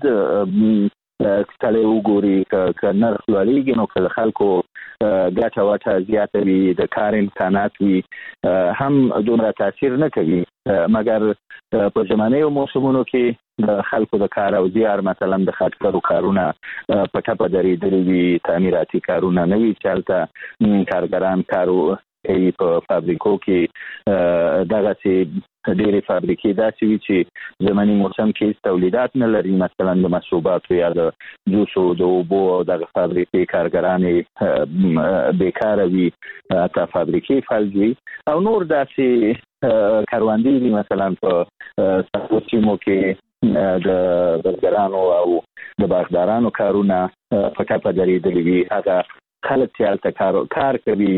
کله وګوري که نرخ لوړېږي نو که د خلکو ګټه وټه زیاته وي د کار امکانات وي هم دومره تاثیر نه کوي مګر په ژمنیو موسمونو کې د خلکو د کار او زیار مثلا د خټکرو کارونه په ټپه درېدلي وي تعمیراتي کارونه نه وي چې هلته کارګران کارو په فابریکو کې دغسې ډېرې فابریکې داسې وي چې زمني موسم کې تولیدات نه لري مثلا د مشروباتو یا د جوسو د اوبو او دغه فابریکې کارګرانې بیکاره وي حتی فابریکې فلج وي او نور داسې کروندې دي مثلا په سیمو کې د بزګرانو او د باغدارانو کارونه په ټپه درېدلي وي هغه خلک چې هلته کار کوي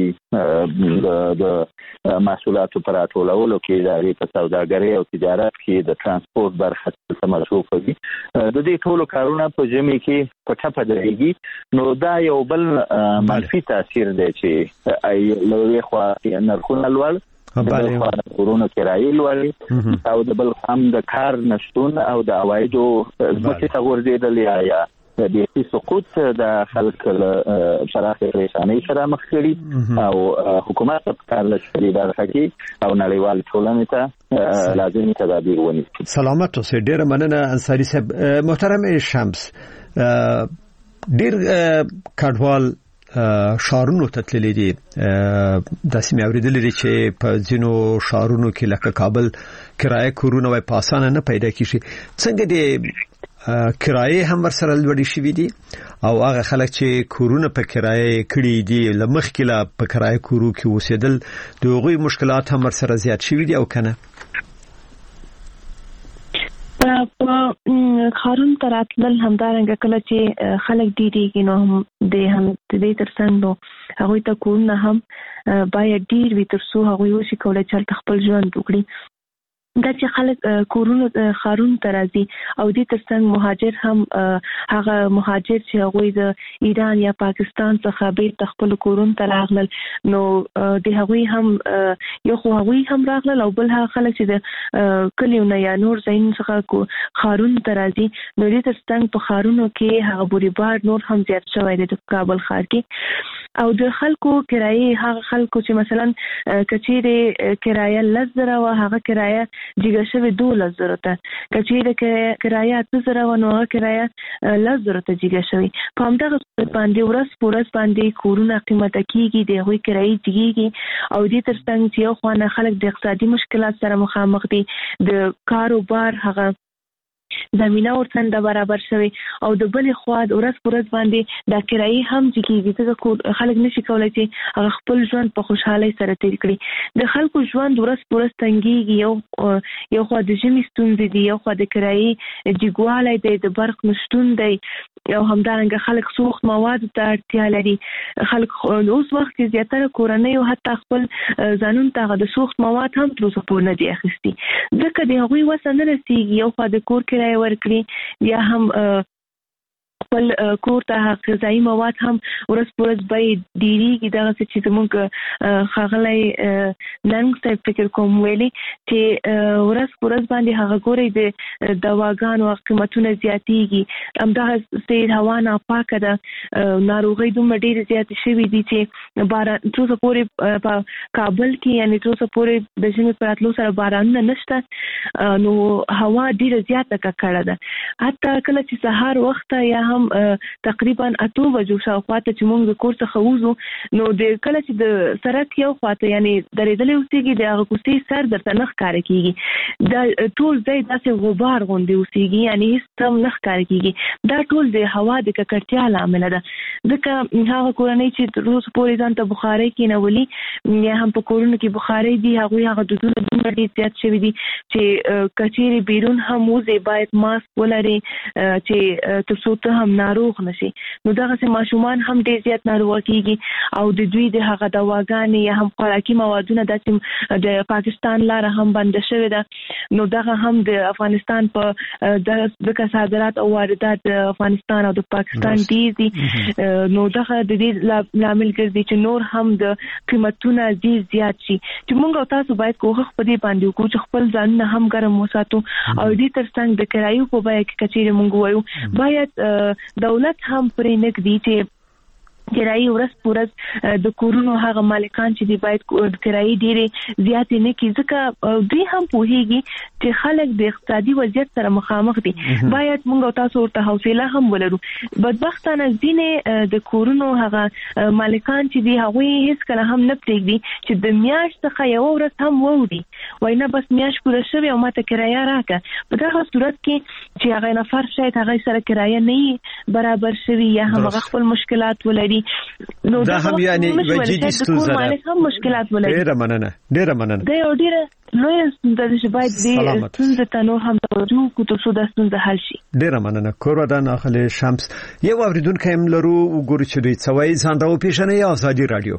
د محصولاتو په راټولولو کې د هغې په سوداګرۍ او تجارت کې د ترانسپورټ برخه څه مصروفه وي د دې ټولو کارونه په ژمي کې په ټپه درېږي نو دا یو بل منفي تاثیر دی چې له یوې خوا نرخونه لوړ د بل خوا کورونو کرایې لوړې او د بل هم د کار نشتون او د عوایدو ځمکې ته غورځېدل یا بیخي سقوط د خلک پراخې پریشانۍ سره مخ کړي او حکومت په کار لري برخه کې او نړیوال ټولنې ته لازمي تدابیر ونیسي. سلامت اوسئ. ډېره مننه انصاري صاحب. محترم شمس ډېر کډوال شارونو ته تللي دي داسې مې اورېدلي دي چې په ځینو شارونو کې لکه کابل کرایه کورونه وای په اسانه نه پیدا کیږي څنګه دي کرایه هم ورسره لوړې شوې دي او هغه خلک چې کورونه په کرایه کړي دي لمخ کې لا په کرایه کورو کې اوسېدل دغه مشکلات هم ورسره زیات شوې دي او کنه په خارون تراتل همدارنګه کله چې خلک ډیریږي نو هم د ترڅنګ نو هغه ته کورونه هم باید ډیر وي ترڅو هغه وشي کولای چې خپل ژوند وکړي دا چې خلک کورونه خارون ترازي او د ترڅنګ مهاجر هم هغه مهاجر چې هغه د ایران یا پاکستان څخه به خپل کورون تراغلل نو د هغه هم یو خو هغه هم راغلل او بل هغه خلک چې د کلیونه یا نور زین څخه خارون ترازي نو د ترڅنګ په خارونو کې هغه بوري بار نور هم زیات شوی د کابل ښار کې او د خلکو کرایه هغه خلکو چې مثلا کچېره کرایه لزره او هغه کرایه جګه شوی 2000 ته کچېره کرایه 3000 نو هغه کرایه لزره ته جګه شوی په همدغه باندې ورځ باندې کورونه قیمته کیږي د هغوی کرایه جګیږي او دې ترڅنګ چې یو خوانه خلک د اقتصادي مشکلات سره مخامخ دي د کاروبار هغه زمينه ورڅنګه برابر شوی او د بلې خوا د ورځ باندې د کرایي هم جګیږي ځکه خلک نشي کولای چې هغه خپل ژوند په خوشحالۍ سره تیر کړي د خلکو ژوند ورځ تنګيږي یو خوا د ژمي ستونزې دي یو خوا د کرایي جګوالی دی د برق نشټون دی او همدارنګه خلک سوخت مواد ته اړتیا لري خلک اوس وخت کې زیاتره کورنۍ او حتی خپل ځانون ته د سوخت مواد هم تر اوسه پورې نه دي اخیستي ځکه د هغوی وسه نه رسیږي یو خوا د کور کرایه ورکړي یا هم خپل کور ته غذایی مواد هم ورځ به ډیریږي دا چې زموږ خغلای ننګ ته فکر کوم ویلي چې ورځ باندې هغه ګوري د دواګانو قیمتونه زیاتېږي همدغه سیر هوا ناپاکه ده ناروغي دومره ډېرې زیاتې شوې دي چې باران تر اوسه پورې په کابل کې یعنې تر اوسه پورې د ژمي په راتلو سره بارانونه نشته نو هوا ډېره زیاته ککړه ده حتی کله چې سهار وخت یا هم تقریبا 8 بجو شاوخوا ته چې موږ د کور څخه وځو نو د کله چې د سړک یو خواته یعنی درېدلې اوسېږي د هغه کوڅې سر درته نه ښکاره کیږي دا ټول ځای داسې غبار غوندې اوسېږي یعنی هیڅ هم نه ښکاره کیږي دا ټول د هوا د ککړتیا لامل ده ځکه هغه کورنۍ چې تر اوسه پورې ځان ته بخارۍ کینولي یا هم په کورونو کې بخارۍ دي هغوی هغه دودونه دومره ډېر زیات شوي دي چې کچېرې بیرون هم وځي باید ماسک ولري چې تر څو ته هم ناروغ نشي نو دغه سه ماشومان هم ډېر زیات ناروغ کیږي او د دوی د هغه دواګانې یا هم خوراکي موادونه د پاکستان لاره هم بند شوی ده نو دغه هم د افغانستان په د صادرات او واردات د افغانستان او د پاکستان دي نو دغه د دې لامل ګرځي چې نور هم د قیمتونه زیات شي چې موږ تاسو باید کوښښ پدې باندې وکړو چې خپل ځانونه هم ګرم وساتو او دې ترڅنګ د کرایو په بیه کې کچېره موږ وایو باید دولت هم پرې نګدي چې کرایي ورځ د کورونو هغه مالکان چې دی باید کرایي ډېرې زیاتې نه کړي ځکه دوی هم پوهیږي چې خلک د اقتصادي وضعیت سره مخامخ دي باید موږ تاسو ورته حوصله هم ولرو بدبختانه ځینې د کورونو هغه مالکان چې دی هغوی هیڅ کله هم نه پرېږدي چې د میاشت څخه یو ورځ هم ووړي وای نه بس میاشت پوره شوې او ماته کرایه راکړه په دغه صورت کې چې هغه نفر شاید هغه سره کرایه نه برابر شوي یا هم هغه خپل مشکلات ولري نو دا هم یعنی وجدي ستونزه ده هم مشکلات ولري ډېر مننه دا یو ډېر لوی ستونزه ده چې باید دې ستونزه ته نور هم توجه وکړو تر څو دا ستونزه حل شي ډېر مننه کورودان اخلي شمس یو اوریدونکو هم لرو وګورئ چې دوی څوای ځان راو پیژنې یا ازادي رادیو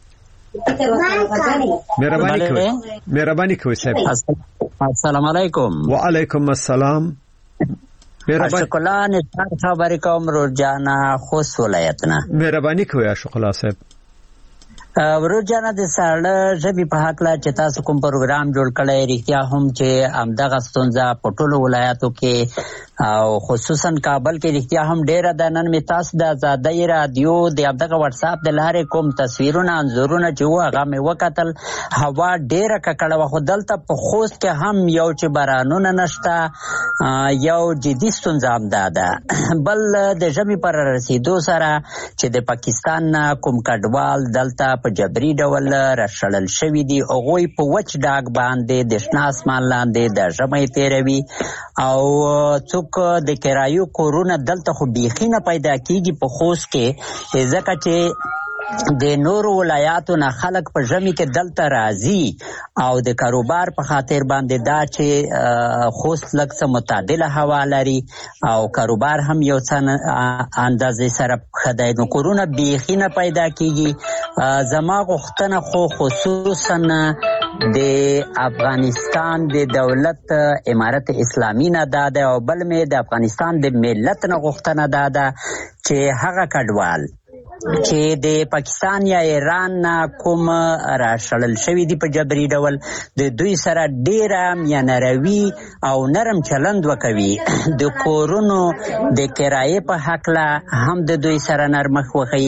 مهرباني کوئ صاحب السلام علیکم وعلیکم السلام عاشق الله نه خبرې کوم روزانه خوست ولایتنا مهرباني کوئ عاشق الله صاحب ورجانه د ساړه ژبې په حق لا چې تاسو کوم پروګرام جوړ کړی رښتیا هم چې امدغه ستونزه په ټولو ولایتو کې او خصوصا کابل کې رښتیا هم ډیره ده نن می تاسو د آزادۍ رادیو د امدغه واتس اپ د لارې کوم تصویرونه انځورونه چې هغه می وکتل هوا ډیره ککړه و خو دلته په خوست کې هم یو چې بارانونه نشته یو جدي ستونزه هم ده بل د ژمي پر رسیدو سره چې د پاکستان کوم کډوال دلته په جبري ډول راشړل شوی دي هغوی په وچ ډاګ باندې د شنه اسمان لاندې د ژمي تیروي او څوک د کرایو کورونه دلته خو بیخي نه پیدا کیږي په خوست کې ځکه چې د نورو ولایاتو نه خلک په ژمي کې دلته راځي او د کاروبار په خاطر باندې دا چې خوست لږ څه معتدله هوا لري او کاروبار هم یو څه اندازې سره ښه دی نو کورونه بیخي نه پیدا کیږي زما غوښتنه خو خصوصا د افغانستان د دولت امارت اسلامي نه دا ده او بل مې د افغانستان د ملت نه غوښتنه دا ده چې هغه کډوال چې د پاکستان یا ایران نه کوم راشړل شوي دي په جبري ډول د دوی سره ډیره میانروي او نرم چلند وکوي د کورونو د کرایې په حق لا هم د دوی سره نرمښت وښیي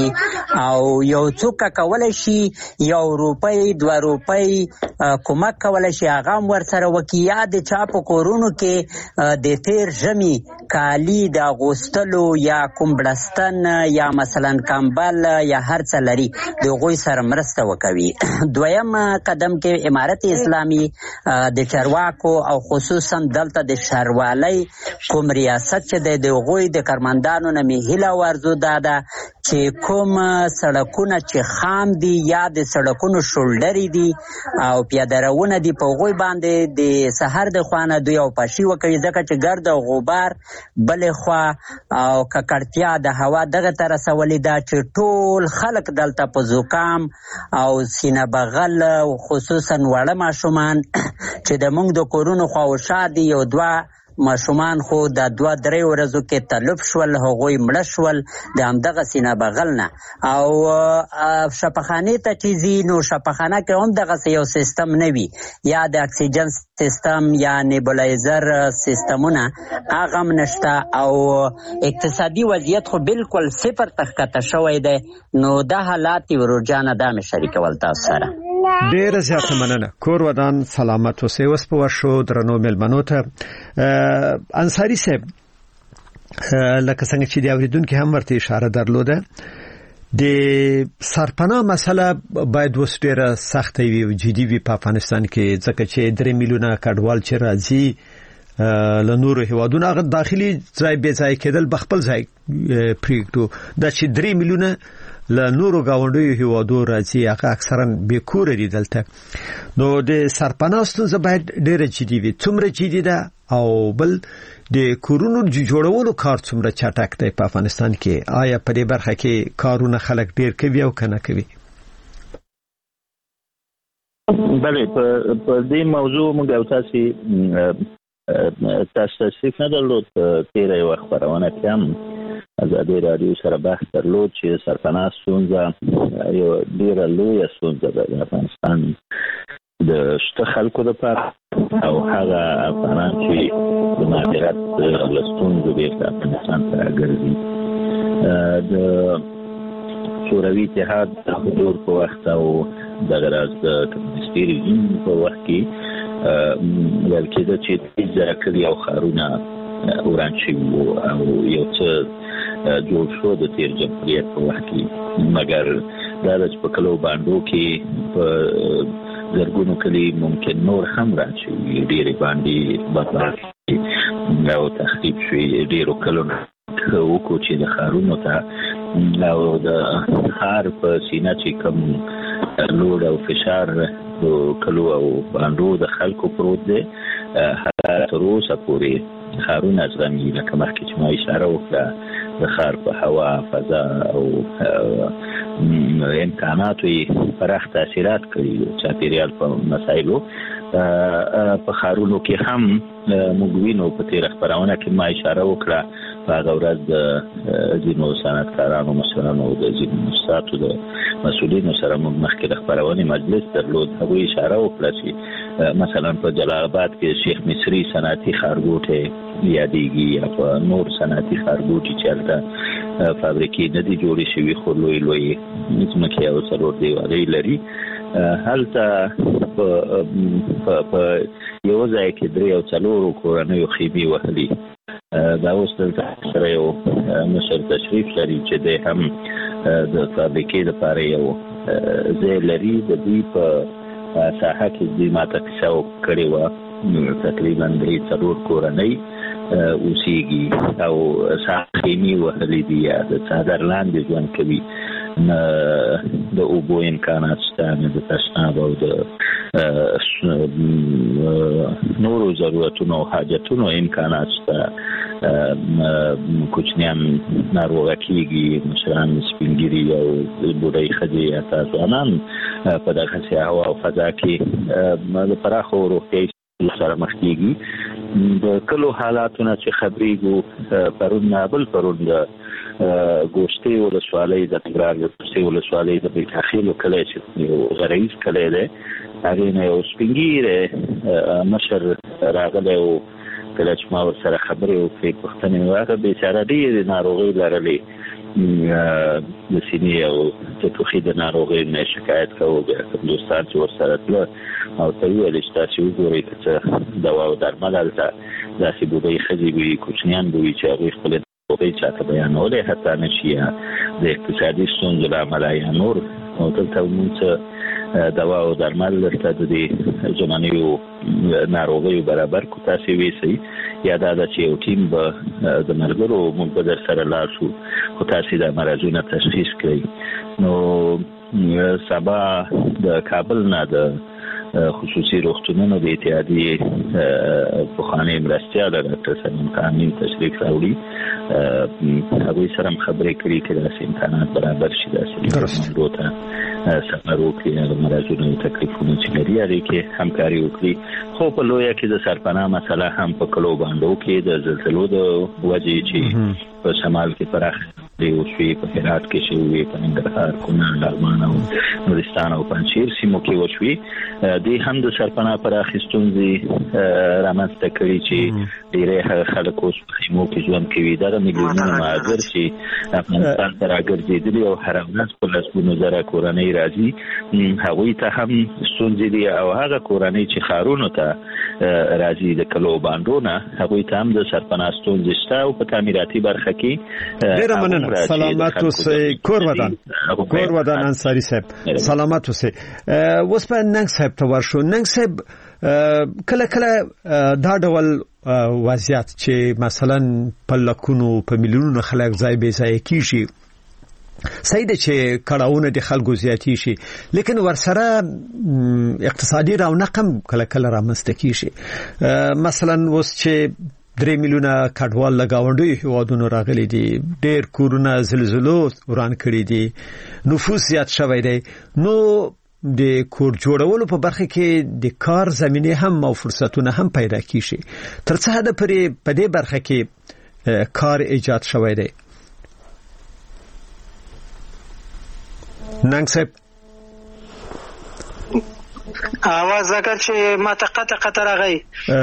او یو څوک کولای شي 1 روپۍ 2 روپۍ کومک کولای شي هغه ورسره وکړي، یا د چا په کورونو کې د تیر ژمي کالي د اغوستلو یا کوم بړستن یا مثلا کمبل یا هر څه لري د هغوی سره مرسته وکوي. دویم قدم کې امارت اسلامي د چارواکو او خصوصا دلته د ښاروالۍ کوم ریاست چې د هغوی د کارمندانو نه مې هیله او ارزو دا ده چې کوم سړکونه چې خام دي یا د سړکونو شولډرې دي او پیاده روونه دي په هغوی باندې د سحر د خوا نه دوی اوپاشي وکړي، ځکه چې ګرد او غبار بلې خوا او ککړتیا د هوا دغه ته رسولې ده چې ټول خلک دلته په زکام او سینه بغل خصوصا وړه ماشومان چې د موږ د کورونو خواوشا دي 1-2 ماشومان خو د 2-3 ورځو کې تلف شول، هغوی مړه شول د همدغه سینه بغل نه. او شفاخانې ته چې ځي نو شفاخانه کې هم دغه یو سیستم نه وي، یا د اکسیجن سیستم یا نیبولایزر سیستمونه هغه هم نشته، او اقتصادي وضعیت خو بالکل صفر ته ښکته شوی دی. نو دا حالات ورجانه دا مې شریکول تاسو سره. ډېر زیات مننه. کور ودان سلامت اوسئ. اوس په ورشو درنو ملمنو ته انصاری صاحب لکه څنګه چې د اوریدونکو هم ورته اشاره درلوده، د سرپناه مسله باید اوس ډېره سخته وي او جدي وي په افغانستان کې، ځکه چې 3 میلیونه کډوال چې راځي له نورو هیوادونو هغه داخلي ځای به ځای کېدل بخپل ځای پریږدو، دا چې 3 میلیونه له نورو گاونډیو هیوادو راځي هغه اکثرا بې کور دي دلته. نو د سرپناه ستونزه باید ډېره جدي وي. څومره جدي ده او بل د کورونو جوړولو کار څومره چټک دی په افغانستان کې؟ آیا په دې برخه کې کارونه خلک ډېر کوي او کنه کوي؟ بله، په دې موضوع موږ او تاسو څه نه درلود. تیره یو خبرونه کوم ازادي رادیو سره بحث درلود چې سرپناه ستونزه یو ډیره لویه ستونزه ده د افغانستان د شته خلکو لپاره، او هغه افغانان چې د مهاجرت له ستونزو بیرته افغانستان ته راګرځي. د شوروي اتحاد د حضور په وخت او دغه راز د کمونیستي رژیم په وخت کې ویل کېده چې 10,000 کلي او ښارونه وران شوي او یو څه جوړ شو د تیر جمهوریت په وخت کې، مګر دا چې په کلو باندې کې په زرګونو کلي ممکن نور هم راشي، ډېرې باندې برباد او تخریب شوي، ډېرو کلونو وکړو چې د ښارونو ته او د ښار په سینه چې کوم لوډ او فشار کلو او باندې د خلکو پروت دی، هغه تر اوسه پورې ښارونه زغمي. لکه مخکې چې ما اشاره وکړه د ښار په هوا، فضا او امکاناتو یې پراخ تاثیرات کړي، چاپیریال په مسایلو په ښارونو کې هم موږ وینو. په تېره خپرونه کې ما اشاره وکړه په هغه ورځ د ځینو صنعتکارانو مشرانو او د ځینو مؤسساتو د مسؤلینو سره موږ مخکې د خپرونې مجلس درلود. هغوی اشاره وکړه چې مثلا په جلال آباد کې شیخ مصري صنعتي ښارګوټی یادېږي، یا په نور صنعتي ښارګوټي چې هلته فابریکې نه دي جوړې شوي خو لوی لوی ځمکې او 4 دیوالۍ لري. هلته په یو ځای کې 3 او 4 کورنیو خیمې وهلي. دا اوس دلته سره یو مشر تشریف لري چې دی هم د فابریکې لپاره یو ځای لري. د دوی په ساحه کې دوی ماته کیسه کړې وه، تقریبا 3-4 کورنۍ اوسېږي او خیمې وهلې دي یا د څادر لاندې ژوند کوي. د اوبو امکانات شته، د تشناب او د نورو ضرورتونو او حاجتونو امکانات شته. کوچنیان ناروغه کېږي، مشران سپینګیري او بوډۍ ښځې یا ځوانان په دغسې هوا او فضا کې د پراخو روغتیایي سره مخ کېږي. د کلو حالاتونه چې خبرېږو، پرون د ګوشتې ولسوالۍ د ننګرهار د ګوشتې ولسوالۍ د بیتاخیلو کلی چې یو غرایز کلی دی، هغې نه یو سپینګیر مشر راغلی و. کله چې ما ورسره خبرې وکړې، پوښتنې مې وکړه، بېچاره ډېرې ناروغۍ لرلې د سینې او د ټوخي د ناروغۍ نه شکایت کوو بیا کوم دوستان چې ورسره تل او ته ویل چې تاسو وګورئ چې دوا او درمل هلته داسې بوډۍ ښځې وي کوچنیان به وي چې هغوی خپلې ناروغۍ چاته بیانولی حتی نه شي د اقتصادي ستونزو له امله یا نور نو دلته موږ دوا او درمل درته د دې ژمنیو ناروغیو برابر کو تاسو ویسي یا دا چې یو ټیم به د مرګرو موږ به در سره لاړ شو خو تاسو د مرزونه تشخیص کړئ نو سبا د کابل نه د خصوصي روغتونونو د اتحادیې پخوانی مرستیال ډاکټر سلمان کامل تشریف راوړي هغوی سره خبرې کړي چې د امکانات برابر شي داسې دوته سفر وکړي د مرزونو تکلیفونه چې لري هغې کې همکاري وکړي خو په لویه کې د سرپناه مسله هم په کلو باندو کې د زلزلو د وجې چې په شمال کې پراخ دی وشوي په هرات کې شوي په ننګرهار کونړ لغمان او نورستان او پنجشیر سیمو کې وشوي د هم د سرپناه پراخې ستونزې رامنځته کړي چې ډېری خلک اوس په خیمو کې ژوند کوي دغه میلیونونه مهاجر چې افغانستان ته راګرځېدلي او هره ورځ په لسګونو زره کورنۍ راځي هغوی ته هم ستونزې دي او هغه کورنۍ چې ښارونو ته راځي د کلو باندو نه هغوی ته هم د سرپناه ستونزې شته او په تعمیراتي برخه کې ډېره مننه سلامت اوسئ کور ودان انصاری صاحب سلامت اوسئ اوس په ننګ صاحب ته ورشو ننګ صاحب کله دا ډول وضعیت چې مثلا په لکونو په میلیونونو خلک ځای به ځای کیږي صحیح ده چې کړهونه د خلکو زیاتی شي لیکن ورسره اقتصادي رونق هم کله رامنځته کیږي مثلا اوس چې 3 میلیونه کډوال لګاونډي هیوادونو راغلي دي ډېر کورونه زلزلو وران کړی دي نفوس زیات شوی دی نو د کور جوړولو په برخه کې د کار زمينه هم او فرصتونه هم پیدا کیږي تر څه حد پورې په دې برخه کې کار ایجاد شوی دی ننګ صاحب اواز اگر چې ما ته قطه راغی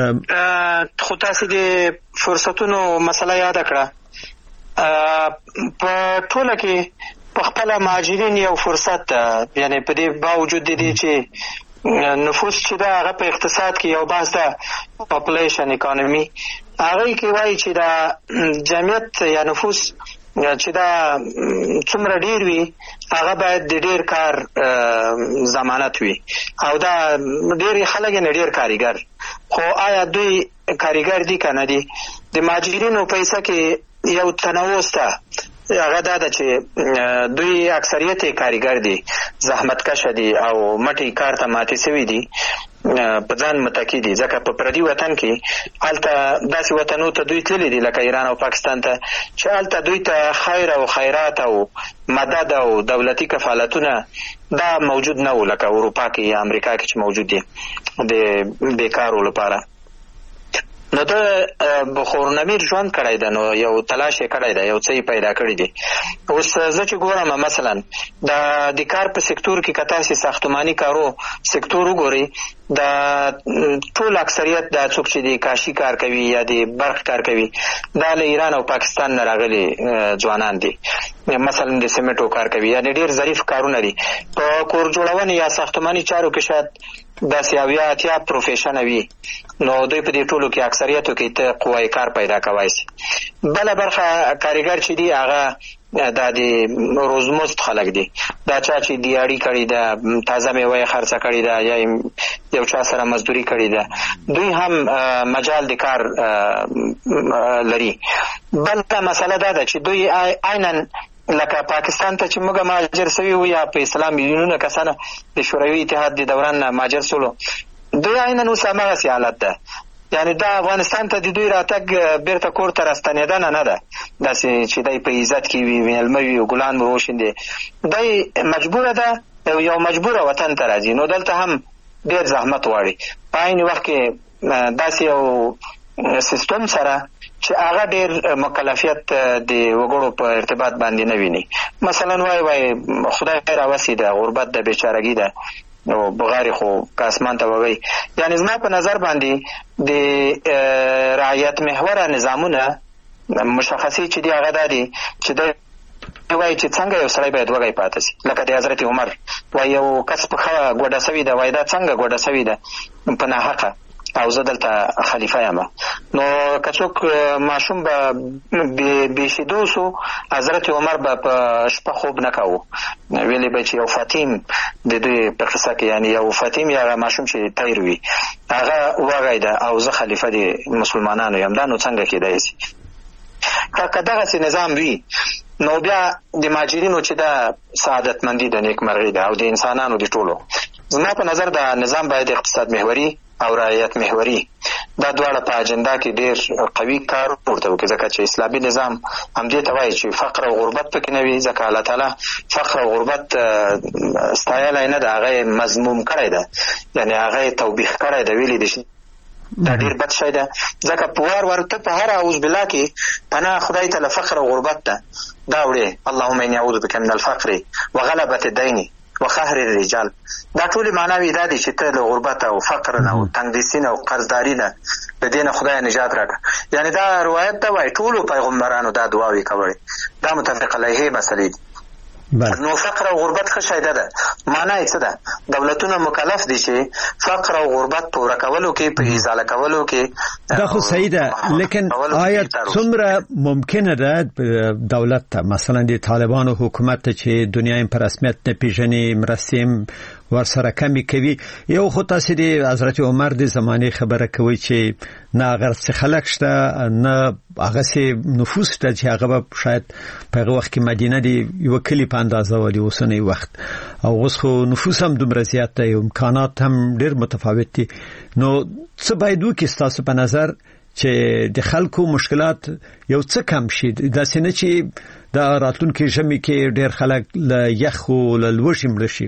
خو تاسو د فرصتونو مسله یاد کړه په ټوله کې په خپل مهاجرین یو فرصت یعنی په دې باوجود دي چې نفوس چې دا هغه په اقتصاد کې یو بحث ده پاپولیشن اکانومي هغه کې وایي چې دا جمعیت یا نفوس چې دا څومره ډیر وي هغه باید د ډیر کار ضمانت وي او دا ډیر خلک نه ډیر کاریګر خو آیا دوی کاریګر دي کنه دي د مهاجرینو پیسې کې یو تنوع شته هغه دا چې دوی اکثریت کاریګر دي زحمت کش دي او مټي کار ته ماتي سوي دي په ځان متکی دي ځکه په پردي وطن کې الته داسې وطنو ته دوی تللي دي لکه ایران او پاکستان ته چې الته دوی ته خیر او خیرات او مدد او دولتي کفالتونه دا موجود نه و لکه اروپا کې یا امریکا کې چې موجود دي د بیکارو لپاره نو ته بخورنمیر ژوند کړی ده نو یو تلاش یې کړی ده یو څه پیدا کړی دي اوس زه چې ګورم مثلا د کار په سکتور کې که تاسې ساختماني کارو سکتور وګورئ د ټول اکثریت دا څوک چې د کاشي کار کوي یا د برق کار کوي دا له ایران او پاکستان نه راغلي ځوانان دي مثلا د سیمنټو کار کوي یعنی ډیر ظریف کارونه دي په کور جوړونې یا ساختماني چارو کې شاید داسې اویا اتیا پروفیشن وي نو دوی په دې ټولو کې اکثریتو کې ته قوای کار پیدا کوي بله برخه کاریګر چې دی هغه دا د روزمزد خلک دي دا چې دیاړي کړي ده تازه میوه خرڅه کړي ده یا یو چا سره مزدوري کړي ده دوی هم مجال د کار لري بله مسله دا ده چې دوی عیناً لکه پاکستان ته چې موږ مهاجر سوي وو یا په اسلام میلیونونه کسانه د شوروي اتحاد د دوران نه مهاجر سولو دوی عیناً اوس هماغسې حالت ده یعنی دا افغانستان ته د دوی راتګ بیرته کور ته راستنېدنه نه ده داسې چې دی په عزت کې وي مېلمه وي او ګلان به وشیندې دی مجبوره ده یو مجبوره وطن ته راځي نو دلته هم ډېر زحمت غواړي په عین وخت کې داسې یو سیستم سره چې هغه ډېر مکلفیت د وګړو په ارتباط باندې نه ویني مثلا وای خدای راوسی ده غربت د بیچارګي ده او بغاری خو کاسمان ته ووي یعنی زما په نظر باندې د رعایت محور نظامونه مشخصي چې دی هغه دادي چې د وایي چې څنګه یو سړی باید وږی پاتې شي، لکه د حضرت عمر وایي یو کس په ښه ګوډه سوي ده، وایي دا څنګه ګوډه سوي ده په ناحقه او زه دلته خلیفه یم. نو که څوک ماشوم به بې شیدو سو، حضرت عمر به په شپه خوب نه کوو، ویلې به چې یو فاطیم د دوی په قصه کې، یعنی یو فاطیم یا هغه ماشوم چې تیر وي هغه وږی ده او زه خلیفه د مسلمانانو یم. دا نو څنګه کېدای شي؟ که دغسې نظام وي نو بیا د مهاجرینو چې دا سعادتمندي د نیکمرغي ده او د انسانانو د ټولو، زما په نظر دا نظام باید اقتصاد محوري او رعایت محوري دا دواړه په اجنډا کې ډېر قوي کار ورته وکړي، ځکه چې اسلامي نظام همدې ته وایي چې فقر او غربت پکې نه وي، ځکه الله تعالی فقر او غربت ستایلی نه ده، هغه یې مذموم کړی ده، یعنی هغه یې توبیخ کړی ده، ویلي دي دا ډېر بد شی ده. ځکه په وار وار ته په هر اعوذ بالله کې پناه خدای ته له فقر او غربت ده دا وړې، اللهم اني اعوذ بک من الفقر وغلبة الدین وقهر الرجال. دا ټولې معناوي دا دي چې ته له غربت او فقر نه او تنګدستي نه او قرضداري نه د دې نه خدای نجات راکړه. یعنی دا روایت ته وایي ټولو پیغمبرانو دا دعاوې کولې، دا متفق علیه مسلې دي. نو فقر او غربت ښه شی ده، معنا یې څه ده؟ دولتونه مکلف دي چې فقر او غربت په ورکه کولو کې، په ازاله کولو کې. دا خو صحیح ده، لیکن آیا څومره ممکنه ده دولت ته مثلا د طالبانو حکومت ته چې دنیا په رسمیت نه پیژني، مرستې ورسره کمی کوي؟ یو خو تاسو د حضرت عمر د زمانه خبره کوي چې نه غیر څه خلک شته، نه هغه سي نفوس شته چې هغه شاید په هغه وخت کې مدینه دی یو کلی په اندازه ولې اوسنی وخت، او اوس خو نفوس هم دومره زیات دی، امکانات هم ډېر متفاوت دي. نو څه باید وکړي تاسو په نظر چې د خلکو مشکلات یو څه کم شي؟ دا څنګه چې د راتلونکي ژمي کې ډېر خلک له یخ او له لوږې مړ شي؟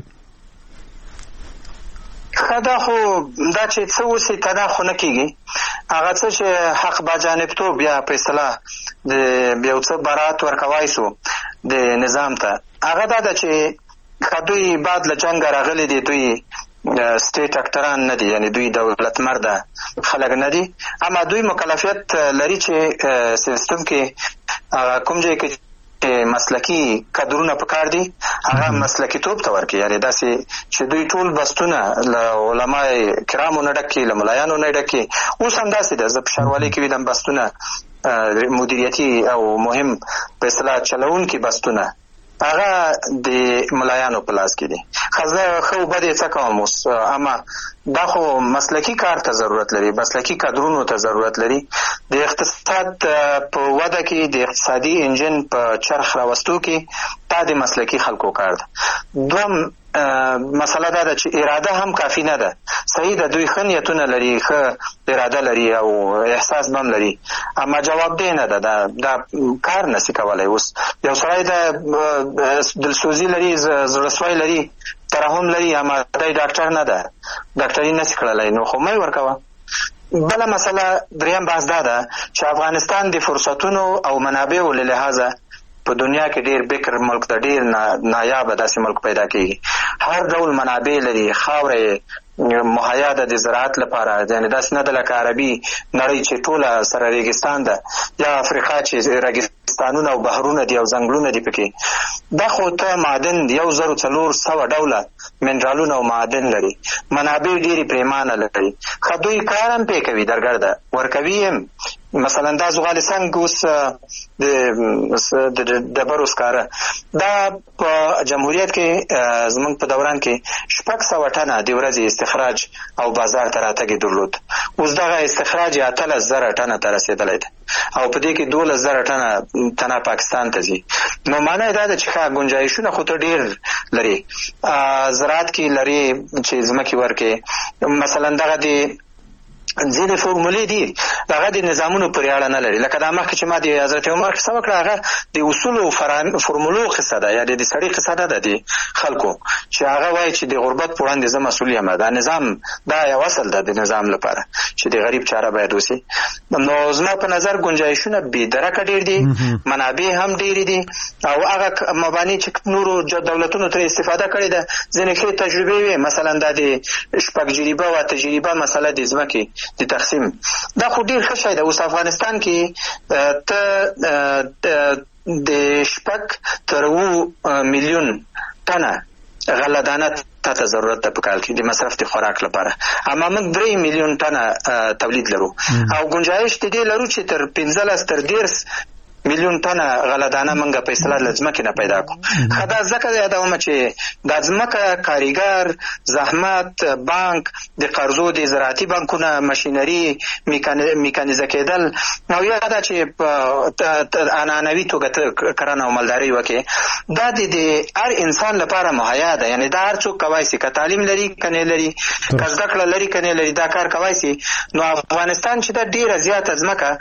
دا خو دا چې څه وسي دا خو نه کېږي. هغه څه چې حق با جانبتوب یا په اصطلاح د یو څه برات ورکوای سو د نظام ته، هغه دا ده چې دوی بعد له جنګ راغلي دي، دوی سټیټ اکټران نه دي، یعنی دوی دولت مرده خلک نه دي، اما دوی مکلفیت لري چې سیستم کې کوم ځای کې مسلکی کادرونه پکار دي هغه مسلکی توپ ته ورکړي، یعنی داسې چې دوی ټول بستونه له علماء کرامو نه ډکي، له ملایانو نه ډکي. اوس هم داسې ده، زه په ښاروالۍ کې ویدم بستونه مدیریتي او مهم په اصطلاح چلونکي بستونه هغه د ملایانو په لاس کې دي. خزه خو بده څه کوم اوس، اما دا خو مسلکی کار ته ضرورت لري، مسلکی کادرونو ته ضرورت لري. د اقتصاد په وده کې، د اقتصادي انجن په چرخ راوستو کې دا د مسلکی خلکو کار ده. دوم مسله دا ده چې اراده هم کافی نه ده. صحیح ده، دوی ښه نیتونه لري، ښه اراده لري او احساس هم لري، اما جواب دی نه ده، دا کار نشي کولای. اوس یو سړی د دلسوزي لري، زړهسوی لري، ترحم لري، اما دی ډاکټر نه ده، ډاکټري نشي کړلی، نو خو مې ورکوه. بله مسله دریم بحث دا ده چې افغانستان د فرصتونو او منابعو له لحاظه په دنیا کې ډیر بکر ملک ته ډیر نایاب داسې ملک پیدا کیږي. هر ډول منابع لري، خاورې مهیا ده د زراعت لپاره، یعنی داسې نه ده لکه عربي نړۍ چې ټوله سره ریګستان ده، یا افریقا چې ریګستانونه او بحرونه دي او ځنګلونه دي پکې. دا خو ته معدن 1400 ډوله منرالونه او معدن لري، منابع ډیرې پریمانه لري. خو دوی کار هم پې کوي، درګرده ورکوي هم. مثلا دا زغال سنگ اوس د ډبرو سکاره دا په جمهوریت کې زمونږ په دوران کې 600 ټنه د ورځې استخراج او بازار ته راتګ درلود. اوس دغه استخراج 8000 ټنه ته رسیدلی دی او په دې کې 12000 ټنه پاکستان ته ځي. نو معنی دا ده چې ښه ګنجایشونه خو ته ډېر لري، زراعت کې لري چې ځمکې ورکې. مثلا دغه د ځینې فورمولې دي هغه د نظامونو پورې اړه نه لري، لکه دا مخکې چې ما د حضرت عمر قصه وکړه هغه د اصولو فورمولو قصه ده، یا د سړي قصه ده د خلکو چې هغه وایي چې د غربت په وړاندې زه مسؤل یم. دا نظام دا یو اصل ده د نظام لپاره چې د غریب چاره باید وسي. نو زما په نظر ګنجایشونه بې درکه ډېر دي، منابع هم ډېرې دي، او هغه مبانی چې نورو دولتونو ترې استفاده کړې ده ځینې ښې تجربې وي. مثلا دا د شپږ جریبه و تجربه مسله د ځمکې د تقسیم دا خو ډېر ډیر ښه شی ده. اوس افغانستان کې ته د 6 میلیون ټنه غله‌دانه ته ضرورت ده په کال کې د مصرف د خوراک لپاره، اما موږ 3 میلیون ټنه تولید لرو او گنجائش دې لرو چې تر 15 تر 10 میلیون ټنه غله‌دانه موږ په اصطلاح لزمکه نه پیدا کو. خدا ځکه یادوم چې د ځمکه کاریګر زحمت بانک د قرضو د زراعتي بانکونه ماشينري میکانیزه کېدل نو یاد چې په انانوي توګه کرنه او مالداري وکړي دا د هر انسان لپاره مهیا ده. یعنی دا هر څوک کوي چې کتالیم لري کنه لري کزدکړه لري کنه لري دا کار کوي چې نو افغانستان چې دا ډیره زیاته ځمکه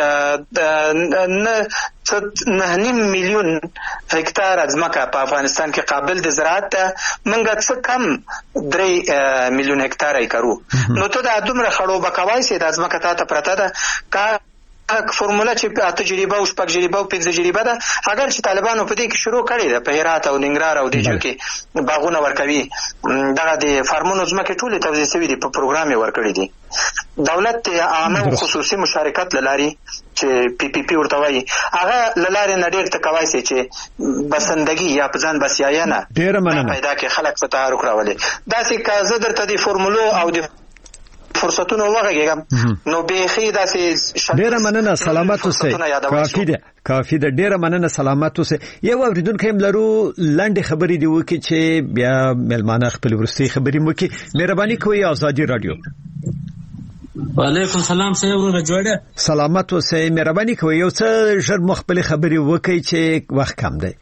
9 میلیون هکتار ځمکه په افغانستان کې قابل د زراعت ده، موږ څه کم 3 میلیون هکتار یې کارو. نو ته دا دومره خړوبه کوي چې د ځمکه ته پرته ده کا فرموله چې 8 جریبه او 6 جریبه او 5 جریبه ده. اگر چې طالبانو په دې کې شروع کړي ده په هرات او ننګرهار او دجو کې باغونه ورکوي دغه د فارمونو ځمکه ټول توزیع شوی دي په پروګرام یې ورکړي دي. دولت عامه او خصوصي مشارکت لاري چې پی پی پی ورته وایي هغه لاري نډیر تکوي چې بسندګي یا پځان بسیاینه پیدا کې خلک په تحرک راولي. دا چې کازه درته د فرمولو او د فرصتونو وغږیږم نو بيخي داسې ډیره مننه سلامت اوسئ. کافی ده ډیره مننه سلامت اوسئ. یو اوریدونکو هم لرو لاندې خبرې دی وکي چې بیا ملمانه خپل ورستي خبرې مو کې مهرباني کوئ ازادي رادیو. وعلیکم سلام سیورونه جوړه سلامت اوسئ. مهرباني کوئ یو څه ژر مخبل خبرې وکي چې وخت کم دی.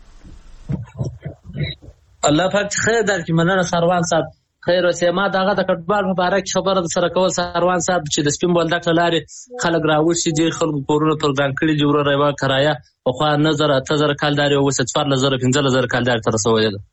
الله پاک خیر درکې مننه سروان صاحب. خیر اوسه ما دغه د کډبال مبارک خبره سره کول سروان صاحب چې د سپین بولدک لارې خلک راوښي دي خلکو پورونه پروګرام کړی دی ورو رایوا کرایا او خو نظر 8000 کالداري او 14000 کالداري تر سوې ده.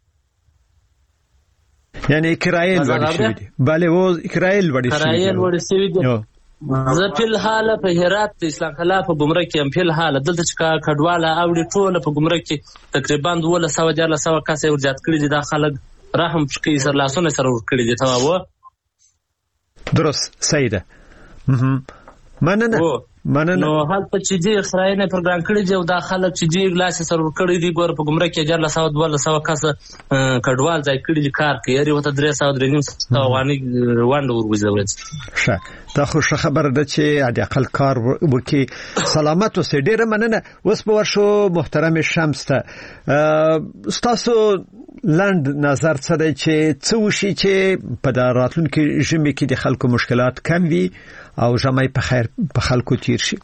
یعنی کرایه لوړ شوی دی. bale و کرایه لوړ شوی دی. زه په الحال په هرات د اسلام کلا په ګمرک کې په الحال دلته چې کډواله او ټول په ګمرک کې تقریبا 1200 کسه ورجات کړی دي. دا خلک رحم کې سر لاسونه سره ورکړي دي. ته و درست سیده مننه نو حال په چې دی اسرائیل نه پروګرام کړی دی او دا خلک چې دی لاس سره ورکړي دي ګور په ګمرک کې 1200 کسه کډوال ځای کړي دي کار کوي یاري وته 300 افغاني وانډ ورغځول. ښه دا خو خبره ده چې عادي اقل کار وکي. سلامت اوسئ. ډیره مننه. اوس په ورشو محترم شمس ته تاسو لاند نظر څه دی چې څه وشي چې په راتلونکي ژمي کې د خلکو مشکلات کم وي او ژمي په خیر په خلکو تیر شي.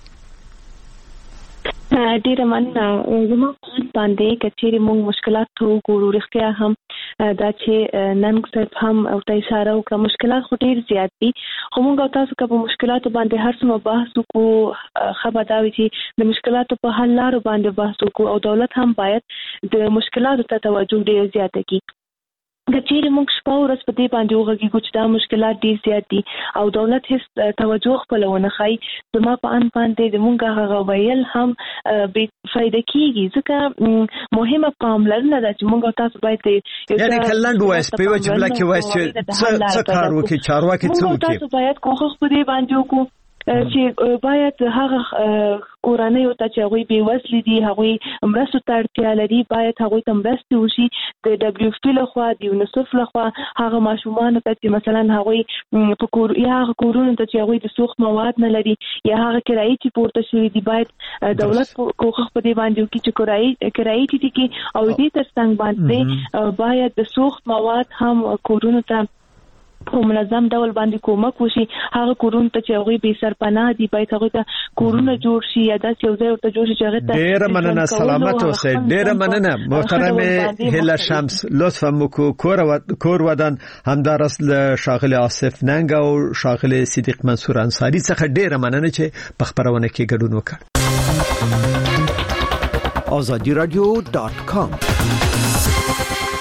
ډیره مننه. زما باندې کچېری موږ مشکلات وګورو رښتیا هم دا چې نن صرف هم او تاسو سره او کوم مشکلات خو ډیر زیات دي خو موږ تاسو کوم مشکلات باندې هر څه بحث وکړو. خبر دا وي چې د مشکلاتو په حل لارو باندې بحث وکړو او دولت هم باید د مشکلاتو ته توجه ډیر زیات کړي. کچېری موږ شپه ورځ په دې باندې وګورو چې دا مشکلات ډیر زیات دي او دولت هیڅ توجه خپلونه کوي. زما په ان باندې د موږ هغه ویل هم به فائدہ کیږي ځکه مهمه پاملرنه ده چې موږ تاسو باید یعنی کلند وایس په وجه بلکې وایس څه کار وکړي چارواکي څه وکړي تاسو باید کوښښ په دې باندې وکړو چې باید هغه کورانه یو ته چې هغه به وسلې دي هغه مرستو ته اړتیا لري باید هغه ته مرستې وشي د دبليو اف پی له خوا د یونیسف له خوا هغه ماشومان ته چې مثلا هغه په کور یا هغه کورونه ته چې هغه د سوخت مواد نه لري یا هغه کرایي چې پورته شوی دی باید دولت کوښښ په دې باندې وکړي چې کرایي ټیټي او دې تر څنګ باندې باید د سوخت مواد هم کورونه ته په منظم ډول باندې کومک وشي. هغه کورونه ته چې هغه به سرپناه دي باید هغه ته کورونه جوړ شي یا داسې یو ځای ورته جوړ شي چې هغه ته ډېر مننه. سلامت اوسئ. ډېر مننه محترم هله شمس. لطفا مو کور ودان همدارس له شاغل آصف ننګ او شاغل صدیق منصور انصاری څخه ډېر مننه چې په خبرونه کې ګډون وکړ. azadi radio.com